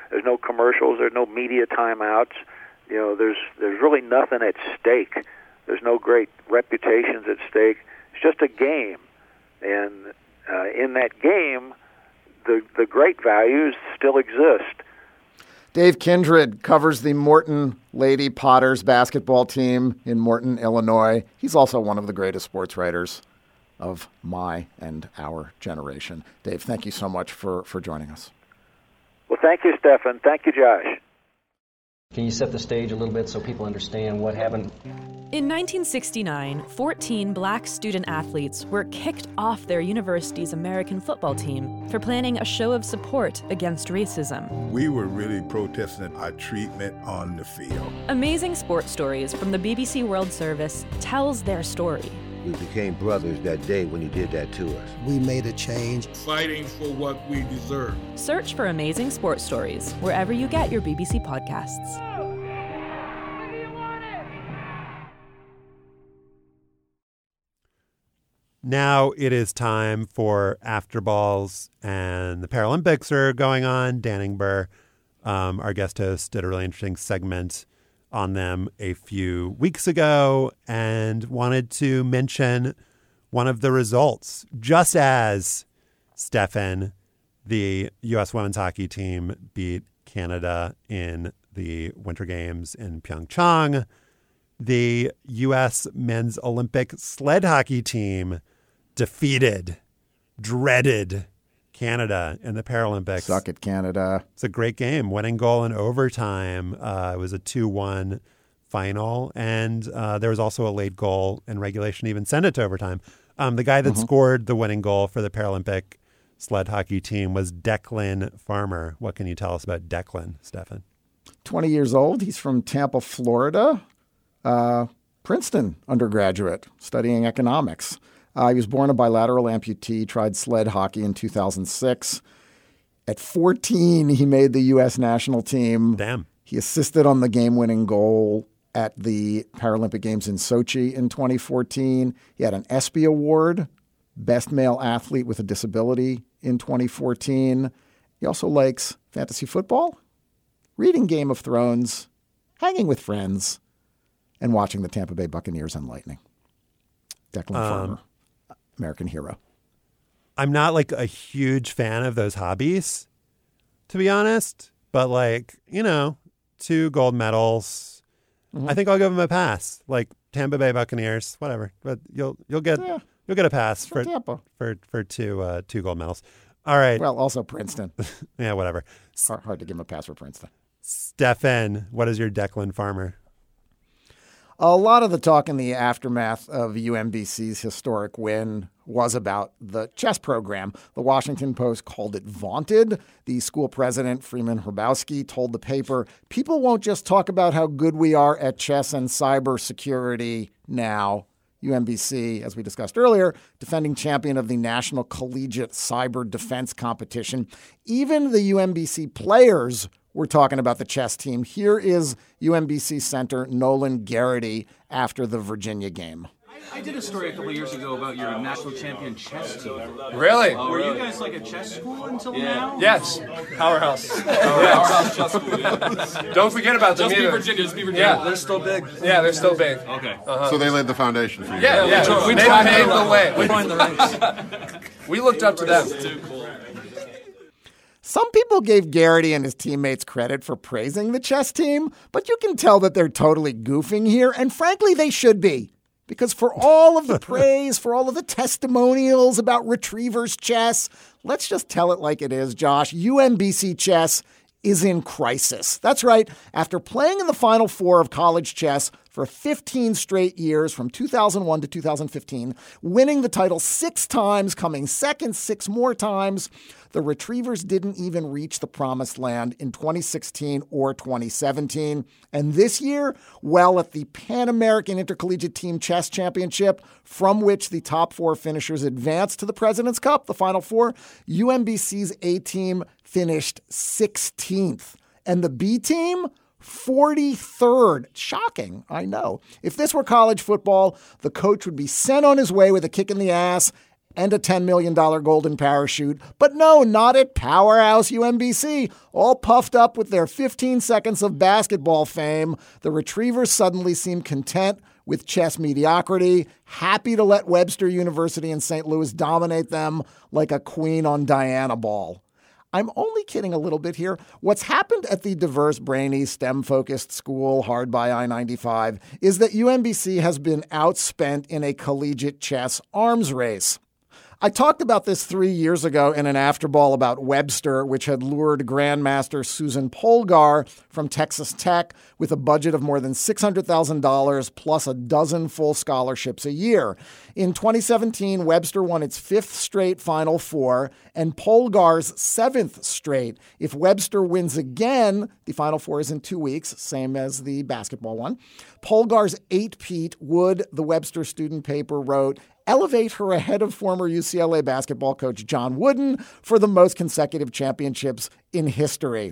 There's no commercials. There's no media timeouts. There's really nothing at stake. There's no great reputations at stake. It's just a game, and in that game, the great values still exist. Dave Kindred covers the Morton Lady Potters basketball team in Morton, Illinois. He's also one of the greatest sports writers of my and our generation. Dave, thank you so much for joining us. Well, thank you, Stefan. Thank you, Josh. Can you set the stage a little bit so people understand what happened? In 1969, 14 black student athletes were kicked off their university's American football team for planning a show of support against racism. We were really protesting our treatment on the field. Amazing Sports Stories from the BBC World Service tells their story. We became brothers that day when he did that to us. We made a change. Fighting for what we deserve. Search for Amazing Sports Stories wherever you get your BBC podcasts. Now it is time for After Balls, and the Paralympics are going on. Dan Ingber, our guest host, did a really interesting segment on them a few weeks ago and wanted to mention one of the results. Just as, Stefan, the U.S. women's hockey team beat Canada in the Winter Games in Pyeongchang, the U.S. men's Olympic sled hockey team dreaded Canada in the Paralympics. Suck it, Canada. It's a great game. Winning goal in overtime. It was a 2-1 final. And there was also a late goal in regulation, even sent it to overtime. The guy that scored the winning goal for the Paralympic sled hockey team was Declan Farmer. What can you tell us about Declan, Stefan? 20 years old. He's from Tampa, Florida. Princeton undergraduate, studying economics. He was born a bilateral amputee, tried sled hockey in 2006. At 14, he made the U.S. national team. Damn. He assisted on the game-winning goal at the Paralympic Games in Sochi in 2014. He had an ESPY Award, Best Male Athlete with a Disability in 2014. He also likes fantasy football, reading Game of Thrones, hanging with friends, and watching the Tampa Bay Buccaneers and Lightning. Declan Farmer. American hero. I'm not like a huge fan of those hobbies, to be honest, but 2 gold medals. I think I'll give him a pass. Like Tampa Bay Buccaneers, whatever. But you'll get a pass for Tampa for 2 gold medals. All right. Well, also Princeton. Yeah, whatever. Hard to give him a pass for Princeton. Stefan, what is your Declan Farmer? A lot of the talk in the aftermath of UMBC's historic win was about the chess program. The Washington Post called it vaunted. The school president, Freeman Hrabowski, told the paper, people won't just talk about how good we are at chess and cybersecurity now. UMBC, as we discussed earlier, defending champion of the National Collegiate Cyber Defense Competition. Even the UMBC players were talking about the chess team. Here is UMBC center Nolan Garrity after the Virginia game. I did a story a couple years ago about your national champion chess team. Really? Were you guys like a chess school until now? Yes. Powerhouse. Powerhouse chess school. Yeah. Don't forget about them either. Just be Virginia. Yeah, they're still big. Yeah, they're still big. Okay. So they laid the foundation for you. Yeah. We paved the way. We joined the ranks. We looked up to them. Too cool. Some people gave Garrity and his teammates credit for praising the chess team, but you can tell that they're totally goofing here, and frankly, they should be. Because for all of the praise, for all of the testimonials about Retrievers chess, let's just tell it like it is, Josh. UMBC chess is in crisis. That's right. After playing in the Final Four of college chess for 15 straight years from 2001 to 2015, winning the title 6 times, coming second 6 more times, the Retrievers didn't even reach the promised land in 2016 or 2017. And this year, well, at the Pan American Intercollegiate Team Chess Championship, from which the top 4 finishers advanced to the President's Cup, the Final Four, UMBC's A team finished 16th. And the B team, 43rd. Shocking, I know. If this were college football, the coach would be sent on his way with a kick in the ass and a $10 million golden parachute. But no, not at Powerhouse UMBC. All puffed up with their 15 seconds of basketball fame, the Retrievers suddenly seem content with chess mediocrity, happy to let Webster University in St. Louis dominate them like a queen on Diana ball. I'm only kidding a little bit here. What's happened at the diverse, brainy, STEM-focused school hard by I-95 is that UMBC has been outspent in a collegiate chess arms race. I talked about this 3 years ago in an afterball about Webster, which had lured Grandmaster Susan Polgar from Texas Tech with a budget of more than $600,000 plus a dozen full scholarships a year. In 2017, Webster won its 5th straight Final Four and Polgar's 7th straight. If Webster wins again, the Final Four is in 2 weeks, same as the basketball one. Polgar's 8-peat would, the Webster student paper wrote, elevate her ahead of former UCLA basketball coach John Wooden for the most consecutive championships in history.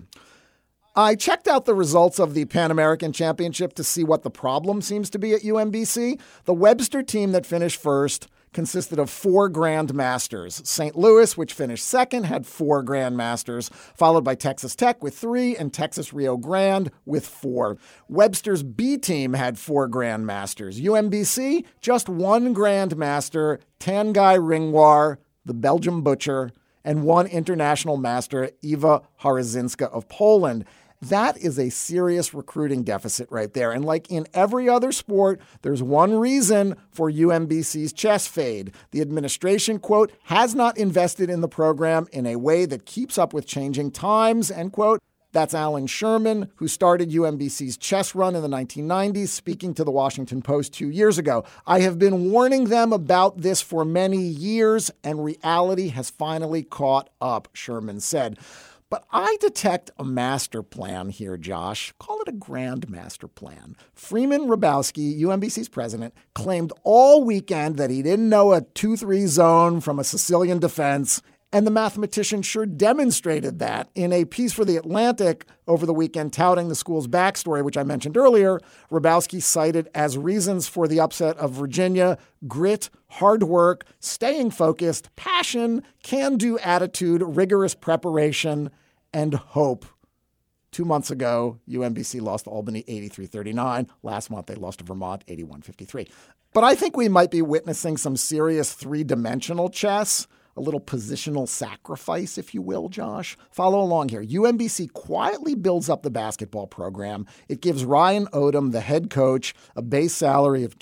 I checked out the results of the Pan American Championship to see what the problem seems to be at UMBC. The Webster team that finished first consisted of 4 Grandmasters. St. Louis, which finished second, had 4 Grandmasters, followed by Texas Tech with 3 and Texas Rio Grande with 4. Webster's B team had 4 Grandmasters. UMBC, just 1 Grandmaster, Tanguy Ringwar, the Belgium Butcher, and 1 international master, Eva Harazinska of Poland. That is a serious recruiting deficit right there. And like in every other sport, there's one reason for UMBC's chess fade. The administration, quote, has not invested in the program in a way that keeps up with changing times, end quote. That's Alan Sherman, who started UMBC's chess run in the 1990s, speaking to the Washington Post 2 years ago. I have been warning them about this for many years, and reality has finally caught up, Sherman said. But I detect a master plan here, Josh. Call it a grand master plan. Freeman Hrabowski, UMBC's president, claimed all weekend that he didn't know a 2-3 zone from a Sicilian defense, and the mathematician sure demonstrated that in a piece for The Atlantic over the weekend touting the school's backstory, which I mentioned earlier. Hrabowski cited as reasons for the upset of Virginia grit, hard work, staying focused, passion, can-do attitude, rigorous preparation, and hope. 2 months ago, UMBC lost to Albany 83-39. Last month, they lost to Vermont 81-53. But I think we might be witnessing some serious three-dimensional chess. A little positional sacrifice, if you will, Josh. Follow along here. UMBC quietly builds up the basketball program. It gives Ryan Odom, the head coach, a base salary of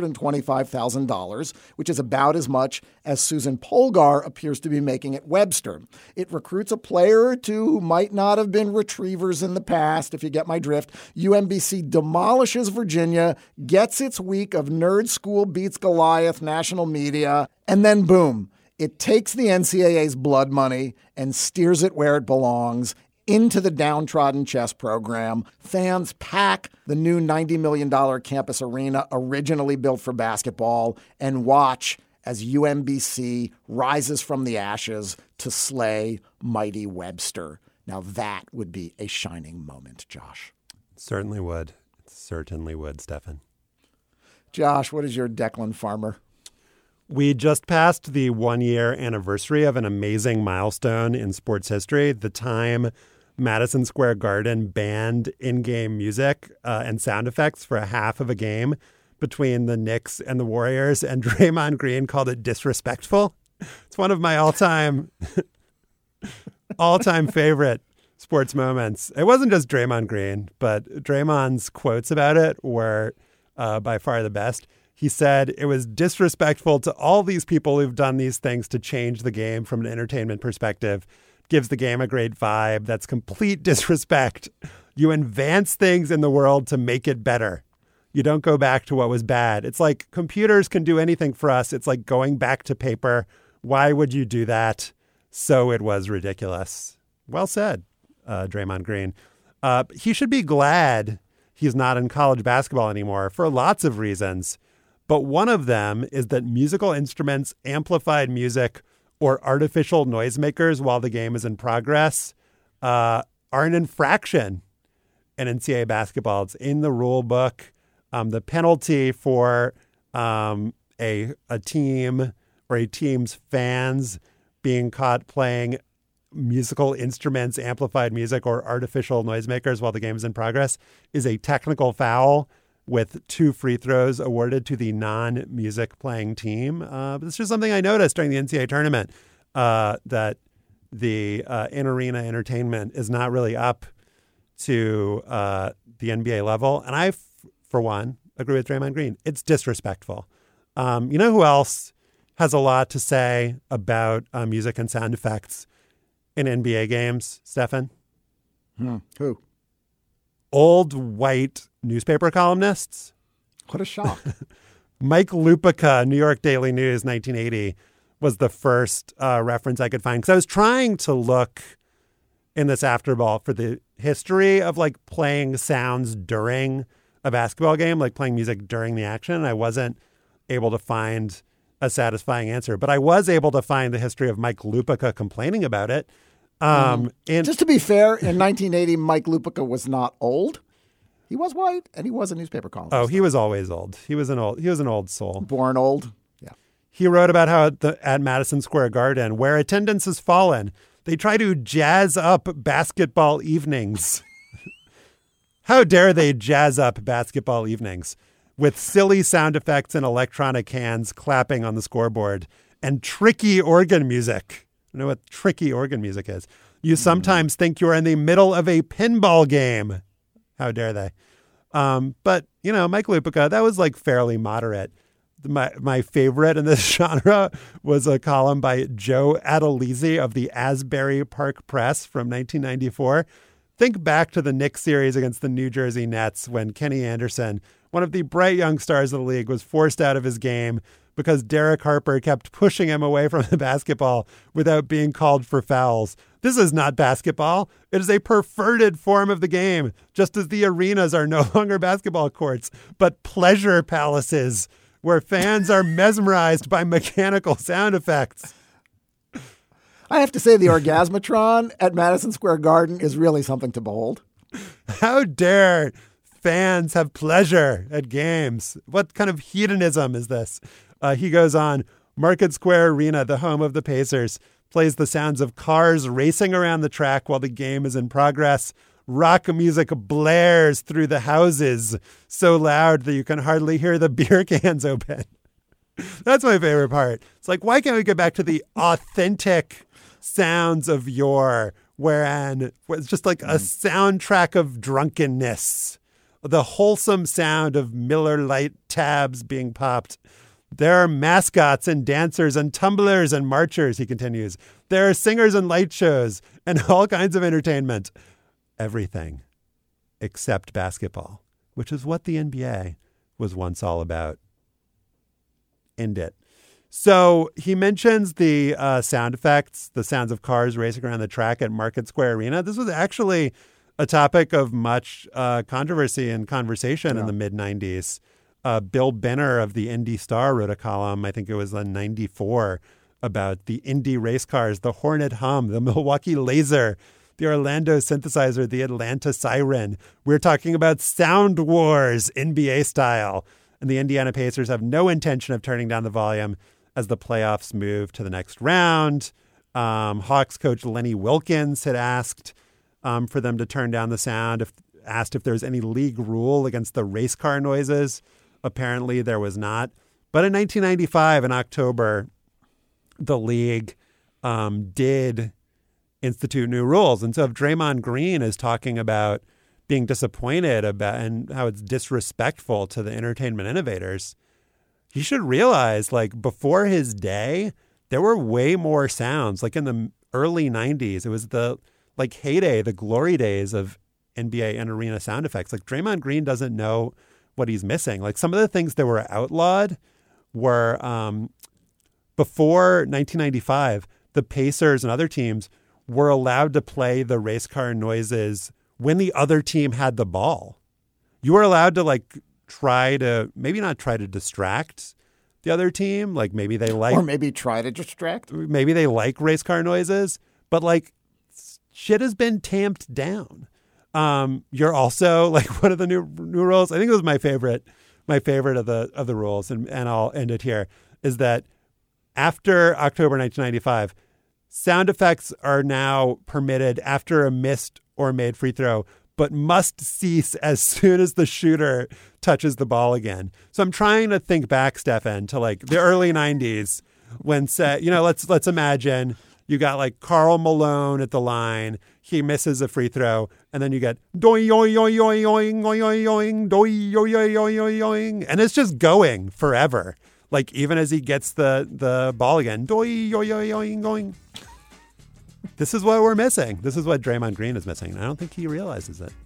$225,000, which is about as much as Susan Polgar appears to be making at Webster. It recruits a player or two who might not have been Retrievers in the past, if you get my drift. UMBC demolishes Virginia, gets its week of Nerd School Beats Goliath national media, and then boom. It takes the NCAA's blood money and steers it where it belongs, into the downtrodden chess program. Fans pack the new $90 million campus arena originally built for basketball and watch as UMBC rises from the ashes to slay mighty Webster. Now that would be a shining moment, Josh. Certainly would. Certainly would, Stefan. Josh, what is your Declan Farmer? We just passed the 1-year anniversary of an amazing milestone in sports history, the time Madison Square Garden banned in-game music and sound effects for a half of a game between the Knicks and the Warriors, and Draymond Green called it disrespectful. It's one of my all-time favorite sports moments. It wasn't just Draymond Green, but Draymond's quotes about it were by far the best. He said it was disrespectful to all these people who've done these things to change the game from an entertainment perspective. Gives the game a great vibe. That's complete disrespect. You advance things in the world to make it better. You don't go back to what was bad. It's like computers can do anything for us. It's like going back to paper. Why would you do that? So it was ridiculous. Well said, Draymond Green. He should be glad he's not in college basketball anymore for lots of reasons. But one of them is that musical instruments, amplified music, or artificial noisemakers while the game is in progress are an infraction in NCAA basketball. It's in the rule book. The penalty for a team or a team's fans being caught playing musical instruments, amplified music, or artificial noisemakers while the game is in progress is a technical foul with 2 free throws awarded to the non-music playing team. But it's just something I noticed during the NCAA tournament, that the in-arena entertainment is not really up to the NBA level. And I, for one, agree with Draymond Green. It's disrespectful. You know who else has a lot to say about music and sound effects in NBA games, Stefan? Who? Old white newspaper columnists. What a shock. Mike Lupica, New York Daily News, 1980, was the first reference I could find. Because I was trying to look in this afterball for the history of like playing sounds during a basketball game, like playing music during the action. I wasn't able to find a satisfying answer, but I was able to find the history of Mike Lupica complaining about it. And just to be fair, in 1980, Mike Lupica was not old. He was white, and he was a newspaper columnist. Oh, he was always old. He was an old soul. Born old. Yeah. He wrote about how at Madison Square Garden, where attendance has fallen, they try to jazz up basketball evenings. How dare they jazz up basketball evenings with silly sound effects and electronic hands clapping on the scoreboard and tricky organ music. You know what tricky organ music is? You sometimes think you're in the middle of a pinball game. How dare they? But, you know, Mike Lupica, that was like fairly moderate. My favorite in this genre was a column by Joe Adelizi of the Asbury Park Press from 1994. Think back to the Knicks series against the New Jersey Nets when Kenny Anderson, one of the bright young stars of the league, was forced out of his game because Derek Harper kept pushing him away from the basketball without being called for fouls. This is not basketball. It is a perverted form of the game, just as the arenas are no longer basketball courts, but pleasure palaces where fans are mesmerized by mechanical sound effects. I have to say the Orgasmatron at Madison Square Garden is really something to behold. How dare fans have pleasure at games? What kind of hedonism is this? He goes on, Market Square Arena, the home of the Pacers, plays the sounds of cars racing around the track while the game is in progress. Rock music blares through the houses so loud that you can hardly hear the beer cans open. That's my favorite part. It's like, why can't we get back to the authentic sounds of yore, wherein it's just like a soundtrack of drunkenness, the wholesome sound of Miller Lite tabs being popped. There are mascots and dancers and tumblers and marchers, he continues. There are singers and light shows and all kinds of entertainment. Everything except basketball, which is what the NBA was once all about. End it. So he mentions the sound effects, the sounds of cars racing around the track at Market Square Arena. This was actually a topic of much controversy and conversation in the mid-90s. Bill Benner of the Indy Star wrote a column, I think it was in 94, about the Indy race cars, the Hornet Hum, the Milwaukee Laser, the Orlando Synthesizer, the Atlanta Siren. We're talking about sound wars, NBA style. And the Indiana Pacers have no intention of turning down the volume as the playoffs move to the next round. Hawks coach Lenny Wilkins had asked for them to turn down the sound, asked if there's any league rule against the race car noises. Apparently there was not. But in 1995, in October, the league did institute new rules. And so if Draymond Green is talking about being disappointed about and how it's disrespectful to the entertainment innovators, he should realize, like, before his day, there were way more sounds. Like in the early 90s, it was the like heyday, the glory days of NBA and arena sound effects. Like Draymond Green doesn't know what he's missing. Like some of the things that were outlawed were before 1995, the Pacers and other teams were allowed to play the race car noises when the other team had the ball. You were allowed to like maybe not try to distract the other team. Like maybe they like, or maybe try to distract. Maybe they like race car noises, but like shit has been tamped down. You're also like one of the new rules. I think it was my favorite of the rules, and I'll end it here, is that After October 1995, sound effects are now permitted after a missed or made free throw, but must cease as soon as the shooter touches the ball again. So I'm trying to think back, Stefan, to like the early 90s when, let's imagine you got like Karl Malone at the line. He misses a free throw, and then you get doing, yoing, yoing, yoing, yoing, yoing, doing, yoing, yoing, yoing, and it's just going forever. Like even as he gets the ball again, doing, yoing, yoing, yoing. This is what we're missing. This is what Draymond Green is missing. I don't think he realizes it.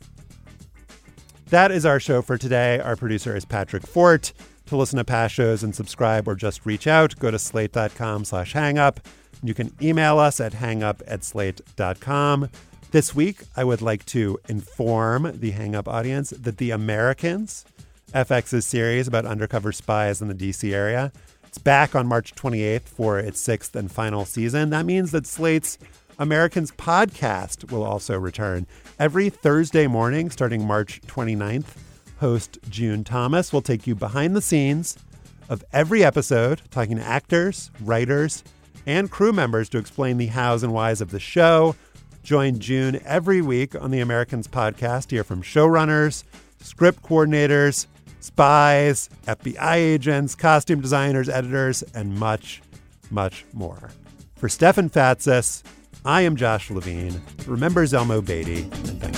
That is our show for today. Our producer is Patrick Fort. To listen to past shows and subscribe or just reach out, go to slate.com/hangup. You can email us at hangup@slate.com. This week, I would like to inform the Hang Up audience that The Americans, FX's series about undercover spies in the D.C. area, it's back on March 28th for its 6th and final season. That means that Slate's Americans podcast will also return. Every Thursday morning, starting March 29th, host June Thomas will take you behind the scenes of every episode, talking to actors, writers, and crew members to explain the hows and whys of the show. Join June every week on the Americans podcast to hear from showrunners, script coordinators, spies, FBI agents, costume designers, editors, and much, much more. For Stefan Fatsis, I am Josh Levine. Remember Zelmo Beatty, and thank